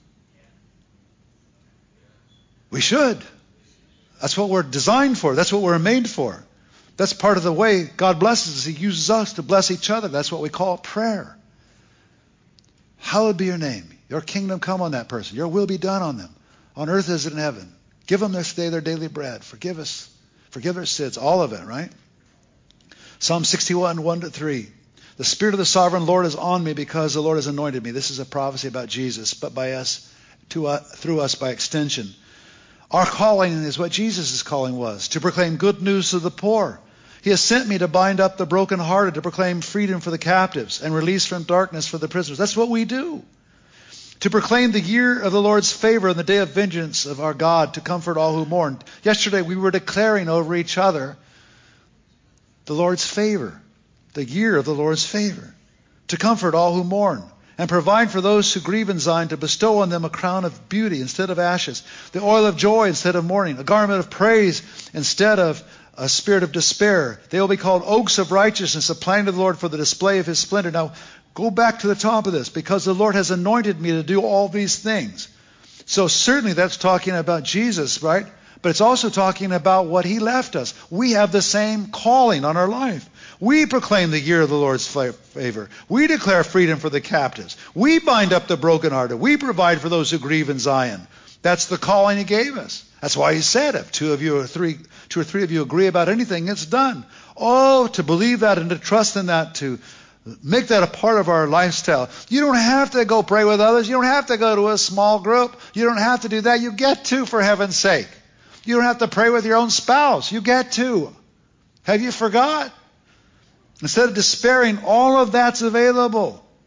S1: We should. That's what we're designed for. That's what we're made for. That's part of the way God blesses us. He uses us to bless each other. That's what we call prayer. Hallowed be your name. Your kingdom come on that person. Your will be done on them. On earth as in heaven. Give them this day their daily bread. Forgive us. Forgive our sins. All of it, right? Psalm sixty-one, one to three. The Spirit of the Sovereign Lord is on me because the Lord has anointed me. This is a prophecy about Jesus, but by us, to uh, through us by extension. Our calling is what Jesus' calling was, to proclaim good news to the poor. He has sent me to bind up the brokenhearted, to proclaim freedom for the captives and release from darkness for the prisoners. That's what we do. To proclaim the year of the Lord's favor and the day of vengeance of our God, to comfort all who mourn. Yesterday we were declaring over each other the Lord's favor, the year of the Lord's favor, to comfort all who mourn and provide for those who grieve in Zion, to bestow on them a crown of beauty instead of ashes, the oil of joy instead of mourning, a garment of praise instead of a spirit of despair. They will be called oaks of righteousness, a planting of the Lord for the display of his splendor. Now, go back to the top of this, because the Lord has anointed me to do all these things. So certainly that's talking about Jesus, right? But it's also talking about what he left us. We have the same calling on our life. We proclaim the year of the Lord's favor. We declare freedom for the captives. We bind up the brokenhearted. We provide for those who grieve in Zion. That's the calling he gave us. That's why he said, if two of you or three, two or three of you agree about anything, it's done. Oh, to believe that and to trust in that, to make that a part of our lifestyle. You don't have to go pray with others. You don't have to go to a small group. You don't have to do that. You get to, for heaven's sake. You don't have to pray with your own spouse. You get to. Have you forgot? Instead of despairing, all of that's available.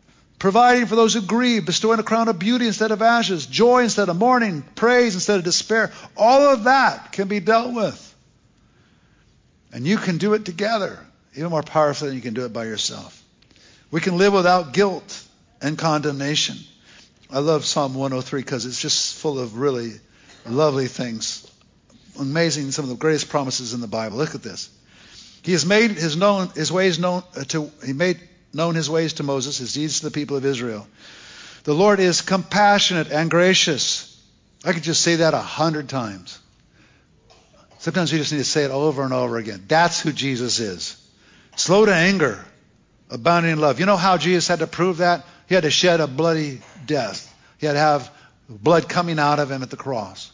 S1: providing for those who grieve, bestowing a crown of beauty instead of ashes, joy instead of mourning, praise instead of despair. All of that can be dealt with. And you can do it together, even more powerfully than you can do it by yourself. We can live without guilt and condemnation. I love Psalm one oh three because it's just full of really lovely things. Amazing, some of the greatest promises in the Bible. Look at this. He has made his known his ways known to he made known his ways to Moses, his deeds to the people of Israel. The Lord is compassionate and gracious. I could just say that a hundred times. Sometimes we just need to say it over and over again. That's who Jesus is. Slow to anger, abounding in love. You know how Jesus had to prove that? He had to shed a bloody death. He had to have blood coming out of him at the cross.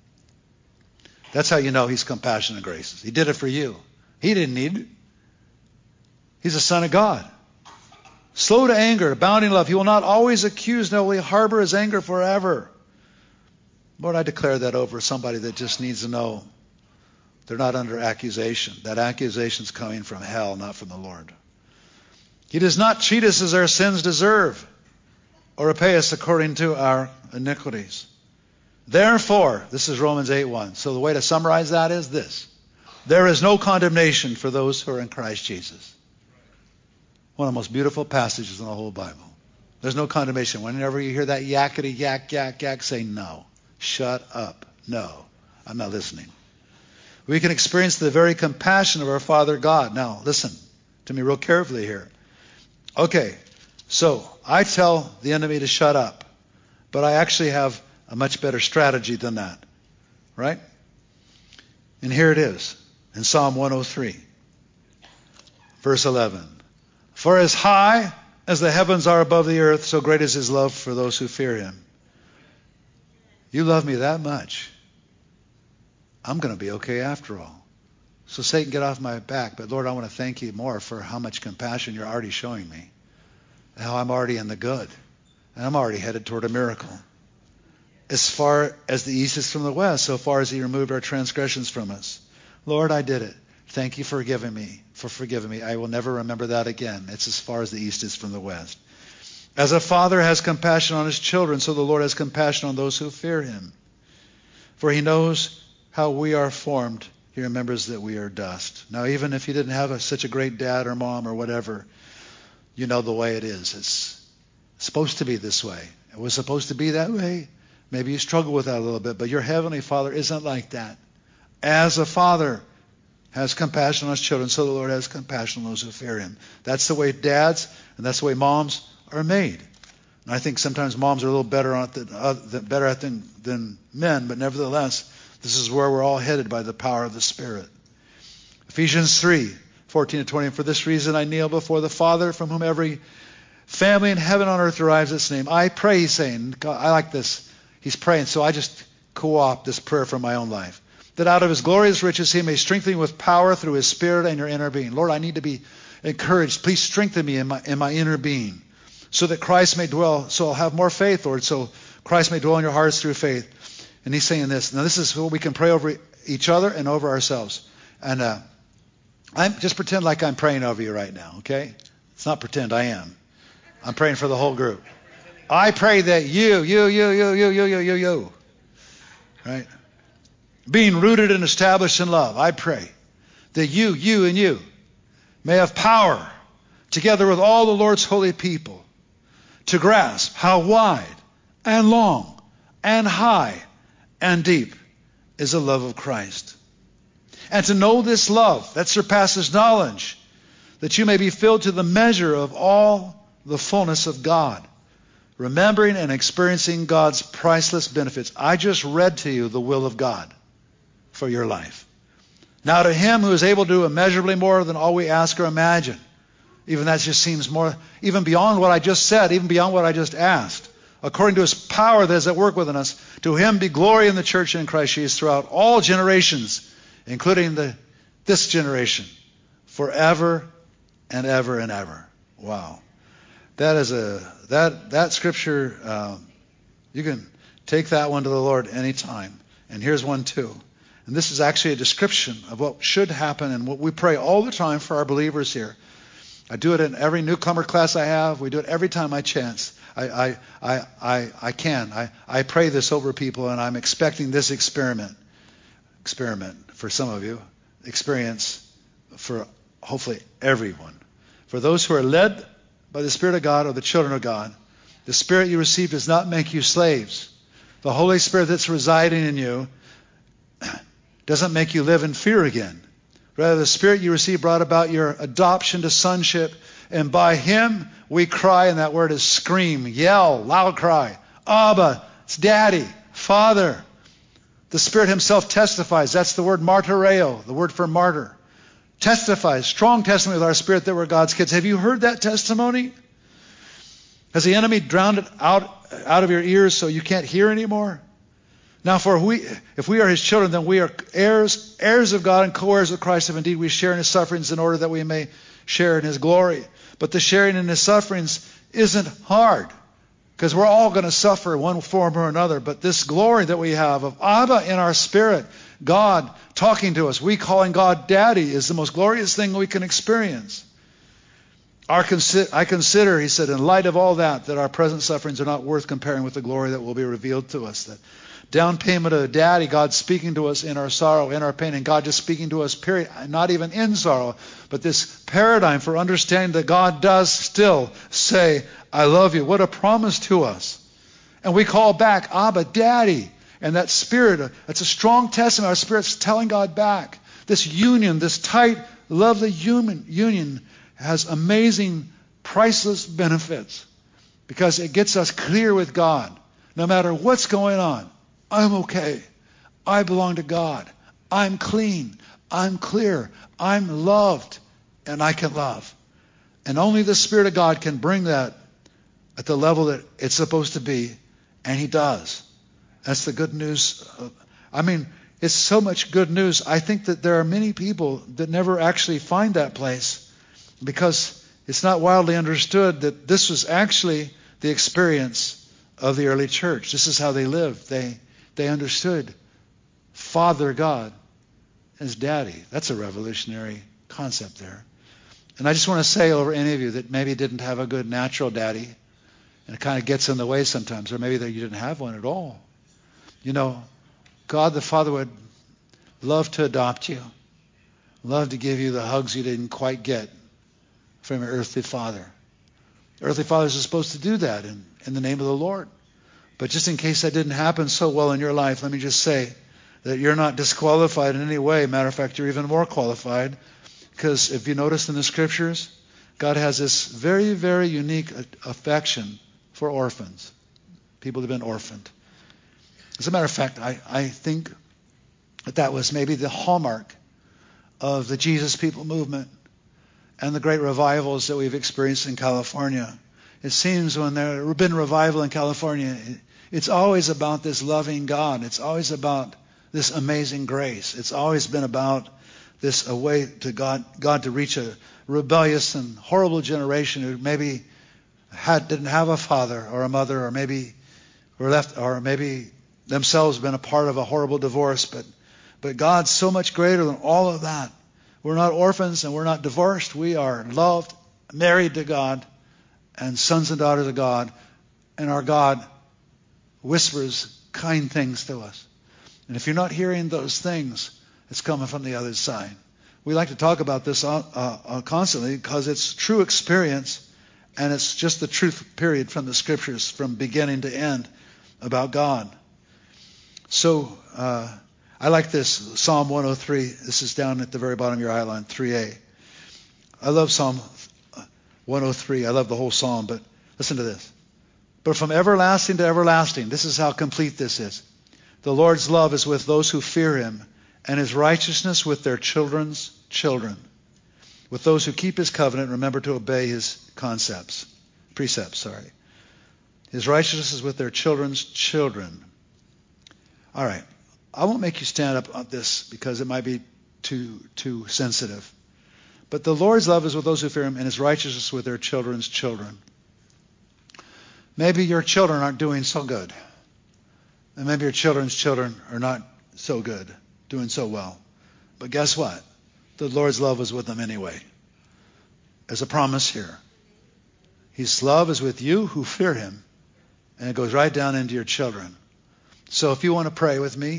S1: That's how you know he's compassionate and gracious. He did it for you. He didn't need it. He's the Son of God. Slow to anger, abounding in love. He will not always accuse, nor will he harbor his anger forever. Lord, I declare that over somebody that just needs to know they're not under accusation. That accusation's coming from hell, not from the Lord. He does not treat us as our sins deserve, or repay us according to our iniquities. Therefore, this is Romans eight one. So the way to summarize that is this. There is no condemnation for those who are in Christ Jesus. One of the most beautiful passages in the whole Bible. There's no condemnation. Whenever you hear that yakety yak, yak, yak, say no. Shut up. No, I'm not listening. We can experience the very compassion of our Father God. Now, listen to me real carefully here. Okay, so I tell the enemy to shut up, but I actually have a much better strategy than that, right? And here it is in Psalm one oh three, verse eleven. For as high as the heavens are above the earth, so great is his love for those who fear him. You love me that much. I'm going to be okay after all. So Satan, get off my back. But Lord, I want to thank you more for how much compassion you're already showing me. How I'm already in the good. And I'm already headed toward a miracle. As far as the east is from the west, so far as he removed our transgressions from us. Lord, I did it. Thank you for forgiving me. For forgiving me. I will never remember that again. It's as far as the east is from the west. As a father has compassion on his children, so the Lord has compassion on those who fear him. For he knows how we are formed. He remembers that we are dust. Now, even if you didn't have a, such a great dad or mom or whatever, you know the way it is. It's supposed to be this way. It was supposed to be that way. Maybe you struggle with that a little bit, but your heavenly Father isn't like that. As a father has compassion on his children, so the Lord has compassion on those who fear him. That's the way dads and that's the way moms are made. And I think sometimes moms are a little better at it than, uh, better at than, than men, but nevertheless, this is where we're all headed by the power of the Spirit. Ephesians three, fourteen to twenty. For this reason I kneel before the Father, from whom every family in heaven and on earth derives its name. I pray, he's saying, God, I like this. He's praying, so I just co-opt this prayer from my own life. That out of his glorious riches he may strengthen you with power through his Spirit and your inner being. Lord, I need to be encouraged. Please strengthen me in my, in my inner being, so that Christ may dwell, so I'll have more faith, Lord, so Christ may dwell in your hearts through faith. And he's saying this. Now, this is what we can pray over each other and over ourselves. And uh, I'm just pretend like I'm praying over you right now, okay? It's not pretend, I am. I'm praying for the whole group. I pray that you, you, you, you, you, you, you, you, you, right? Being rooted and established in love, I pray that you, you, and you may have power, together with all the Lord's holy people, to grasp how wide and long and high and deep is the love of Christ. And to know this love that surpasses knowledge, that you may be filled to the measure of all the fullness of God, remembering and experiencing God's priceless benefits. I just read to you the will of God for your life. Now to him who is able to do immeasurably more than all we ask or imagine. Even that just seems more, even beyond what I just said, even beyond what I just asked. According to his power that is at work within us, to him be glory in the church and in Christ Jesus throughout all generations, including the this generation, forever and ever and ever. Wow. That is a, that, that scripture, um, you can take that one to the Lord anytime. And here's one too. And this is actually a description of what should happen and what we pray all the time for our believers here. I do it in every newcomer class I have. We do it every time I chance. I, I, I, I, I can. I, I pray this over people, and I'm expecting this experiment. Experiment for some of you. Experience for hopefully everyone. For those who are led by the Spirit of God or the children of God, the Spirit you receive does not make you slaves. The Holy Spirit that's residing in you doesn't make you live in fear again. Rather, the Spirit you receive brought about your adoption to sonship, and by Him we cry, and that word is scream, yell, loud cry. Abba, it's Daddy, Father. The Spirit Himself testifies. That's the word martyreo, the word for martyr. Testifies, strong testimony with our spirit that we're God's kids. Have you heard that testimony? Has the enemy drowned it out, out of your ears so you can't hear anymore? Now, for we, if we are His children, then we are heirs, heirs of God and co-heirs with Christ, if indeed we share in His sufferings in order that we may share in His glory. But the sharing in His sufferings isn't hard, because we're all going to suffer one form or another. But this glory that we have of Abba in our spirit, God talking to us, we calling God Daddy, is the most glorious thing we can experience. Our consi- I consider, he said, in light of all that, that our present sufferings are not worth comparing with the glory that will be revealed to us. That down payment of Daddy, God speaking to us in our sorrow, in our pain, and God just speaking to us, period, not even in sorrow, but this paradigm for understanding that God does still say, I love you. What a promise to us. And we call back, Abba, Daddy. And that spirit, it's a strong testimony. Our spirit's telling God back. This union, this tight, lovely human union has amazing, priceless benefits because it gets us clear with God. No matter what's going on, I'm okay. I belong to God. I'm clean. I'm clear. I'm loved. And I can love. And only the Spirit of God can bring that at the level that it's supposed to be. And He does. That's the good news. I mean, it's so much good news. I think that there are many people that never actually find that place because it's not widely understood that this was actually the experience of the early church. This is how they lived. They they understood Father God as Daddy. That's a revolutionary concept there. And I just want to say over any of you that maybe didn't have a good natural daddy, and it kind of gets in the way sometimes, or maybe that you didn't have one at all. You know, God the Father would love to adopt you, love to give you the hugs you didn't quite get from your earthly father. Earthly fathers are supposed to do that in, in the name of the Lord. But just in case that didn't happen so well in your life, let me just say that you're not disqualified in any way. Matter of fact, you're even more qualified. Because if you notice in the Scriptures, God has this very, very unique affection for orphans. People who have been orphaned. As a matter of fact, I, I think that that was maybe the hallmark of the Jesus People movement and the great revivals that we've experienced in California. It seems when there have been revival in California, it's always about this loving God. It's always about this amazing grace. It's always been about this a way to God, God to reach a rebellious and horrible generation who maybe had didn't have a father or a mother, or maybe were left, or maybe themselves been a part of a horrible divorce. But but God's so much greater than all of that. We're not orphans and we're not divorced. We are loved, married to God, and sons and daughters of God. And our God whispers kind things to us. And if you're not hearing those things, it's coming from the other side. We like to talk about this uh, uh, constantly because it's true experience, and it's just the truth, period, from the Scriptures, from beginning to end, about God. So uh, I like this, Psalm one oh three. This is down at the very bottom of your outline, three A. I love Psalm one oh three. I love the whole psalm, but listen to this. But from everlasting to everlasting, this is how complete this is. The Lord's love is with those who fear Him, and His righteousness with their children's children. With those who keep His covenant, remember to obey His concepts, precepts, sorry. His righteousness is with their children's children. All right. I won't make you stand up on this because it might be too too sensitive. But the Lord's love is with those who fear Him, and His righteousness with their children's children. Maybe your children aren't doing so good. And maybe your children's children are not so good, doing so well. But guess what? The Lord's love was with them anyway. There's a promise here. His love is with you who fear him. And it goes right down into your children. So if you want to pray with me,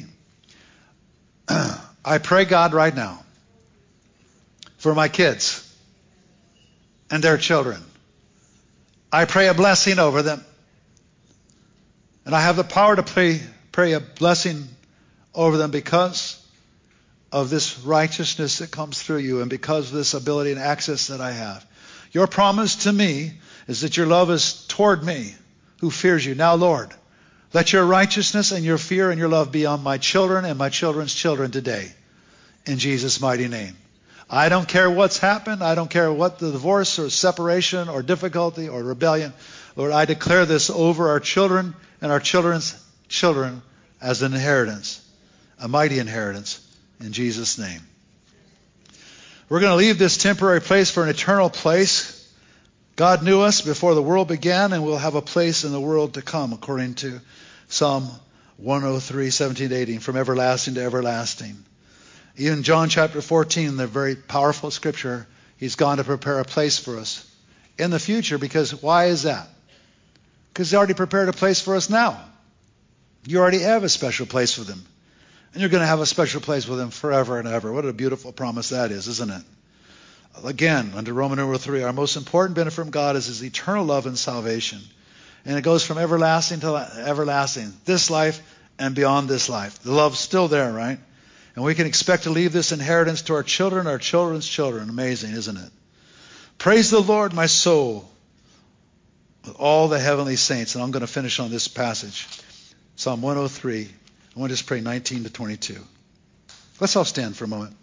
S1: I pray, God, right now for my kids and their children. I pray a blessing over them. And I have the power to pray, pray a blessing over them because of this righteousness that comes through you and because of this ability and access that I have. Your promise to me is that your love is toward me who fears you. Now, Lord, let your righteousness and your fear and your love be on my children and my children's children today. In Jesus' mighty name. I don't care what's happened. I don't care what the divorce or separation or difficulty or rebellion. Lord, I declare this over our children and our children's children as an inheritance, a mighty inheritance, in Jesus' name. We're going to leave this temporary place for an eternal place. God knew us before the world began, and we'll have a place in the world to come, according to Psalm one oh three, seventeen to eighteen, from everlasting to everlasting. Even John chapter fourteen, the very powerful scripture, he's gone to prepare a place for us in the future. Because why is that? Because he already prepared a place for us now. You already have a special place for them. And you're going to have a special place with him forever and ever. What a beautiful promise that is, isn't it? Again, under Roman numeral three, our most important benefit from God is his eternal love and salvation. And it goes from everlasting to everlasting, this life and beyond this life. The love's still there, right? And we can expect to leave this inheritance to our children, our children's children. Amazing, isn't it? Praise the Lord, my soul, with all the heavenly saints. And I'm going to finish on this passage. Psalm one oh three. I want to just pray nineteen to twenty-two. Let's all stand for a moment.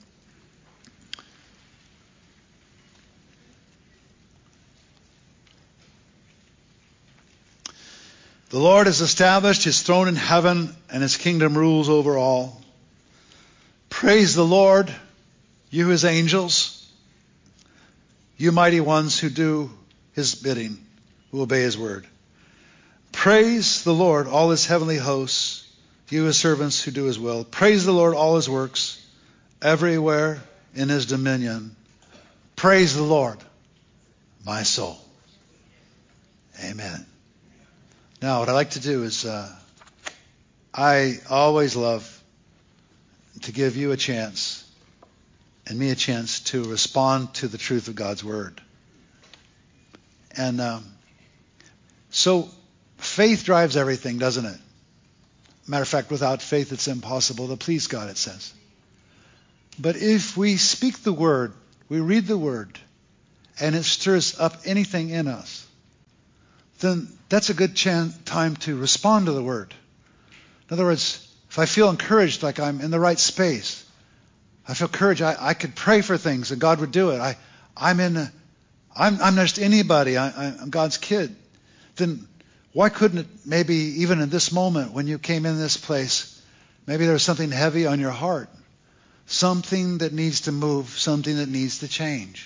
S1: The Lord has established his throne in heaven, and his kingdom rules over all. Praise the Lord, you his angels, you mighty ones who do his bidding, who obey his word. Praise the Lord, all his heavenly hosts, you his servants who do his will. Praise the Lord, all his works, everywhere in his dominion. Praise the Lord, my soul. Amen. Now, what I like to do is, uh, I always love to give you a chance and me a chance to respond to the truth of God's word. And um, so faith drives everything, doesn't it? Matter of fact, without faith, it's impossible to please God, it says. But if we speak the word, we read the word, and it stirs up anything in us, then that's a good chan- time to respond to the word. In other words, if I feel encouraged, like I'm in the right space, I feel courage, I, I could pray for things and God would do it. I, I'm in, a, I'm, I'm not just anybody, I, I'm God's kid. Then why couldn't it maybe even in this moment when you came in this place, maybe there was something heavy on your heart, something that needs to move, something that needs to change.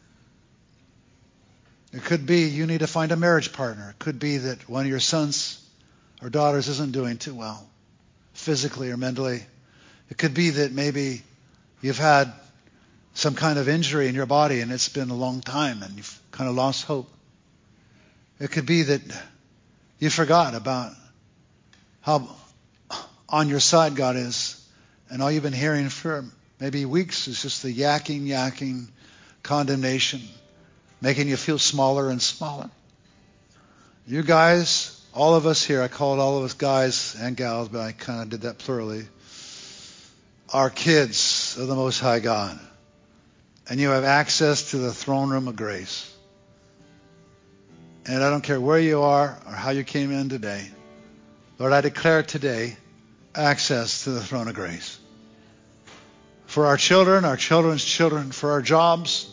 S1: It could be you need to find a marriage partner. It could be that one of your sons or daughters isn't doing too well, physically or mentally. It could be that maybe you've had some kind of injury in your body and it's been a long time and you've kind of lost hope. It could be that you forgot about how on your side God is, and all you've been hearing for maybe weeks is just the yakking, yakking condemnation, making you feel smaller and smaller. You guys, all of us here, I call it all of us guys and gals, but I kind of did that plurally, are kids of the Most High God. And you have access to the throne room of grace. And I don't care where you are or how you came in today. Lord, I declare today access to the throne of grace. For our children, our children's children, for our jobs,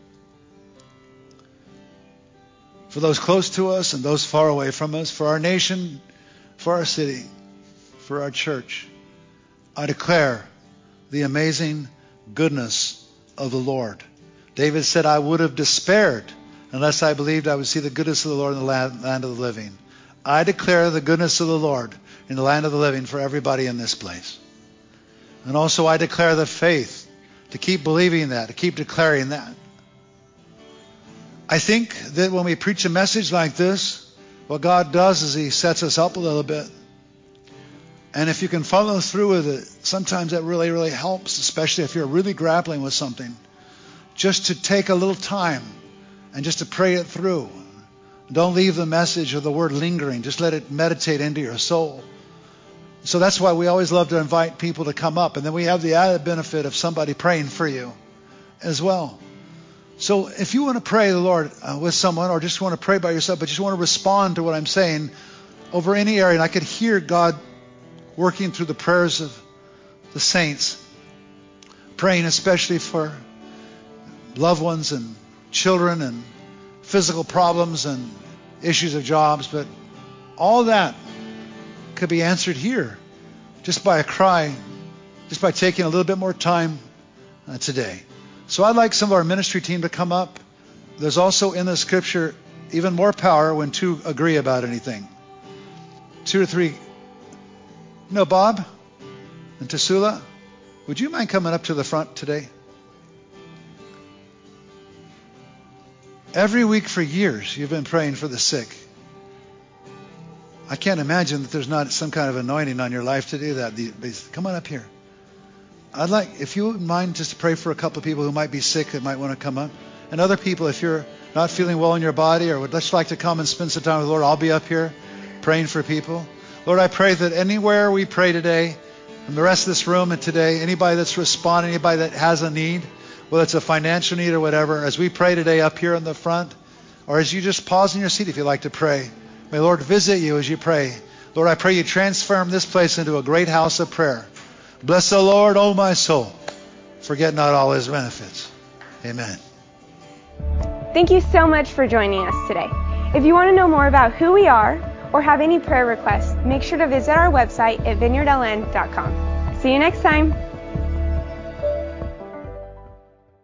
S1: for those close to us and those far away from us, for our nation, for our city, for our church. I declare the amazing goodness of the Lord. David said, I would have despaired unless I believed I would see the goodness of the Lord in the land, land of the living. I declare the goodness of the Lord in the land of the living for everybody in this place. And also I declare the faith to keep believing that, to keep declaring that. I think that when we preach a message like this, what God does is he sets us up a little bit. And if you can follow through with it, sometimes that really, really helps, especially if you're really grappling with something. Just to take a little time and just to pray it through. Don't leave the message or the word lingering. Just let it meditate into your soul. So that's why we always love to invite people to come up. And then we have the added benefit of somebody praying for you as well. So if you want to pray the Lord uh, with someone, or just want to pray by yourself, but just want to respond to what I'm saying over any area, and I could hear God working through the prayers of the saints, praying especially for loved ones and children and physical problems and issues of jobs, but all that could be answered here just by a cry, just by taking a little bit more time uh, today. So I'd like some of our ministry team to come up. There's also in the scripture even more power when two agree about anything. Two or three. No, Bob and Tasula, would you mind coming up to the front today? Every week for years, you've been praying for the sick. I can't imagine that there's not some kind of anointing on your life to do that. Come on up here. I'd like, if you wouldn't mind, just to pray for a couple of people who might be sick that might want to come up. And other people, if you're not feeling well in your body or would just like to come and spend some time with the Lord, I'll be up here praying for people. Lord, I pray that anywhere we pray today, in the rest of this room and today, anybody that's responding, anybody that has a need, whether it's a financial need or whatever, as we pray today up here in the front, or as you just pause in your seat if you like to pray, may the Lord visit you as you pray. Lord, I pray you transform this place into a great house of prayer. Bless the Lord, O my soul. Forget not all his benefits. Amen.
S2: Thank you so much for joining us today. If you want to know more about who we are or have any prayer requests, make sure to visit our website at vineyard l n dot com. See you next time.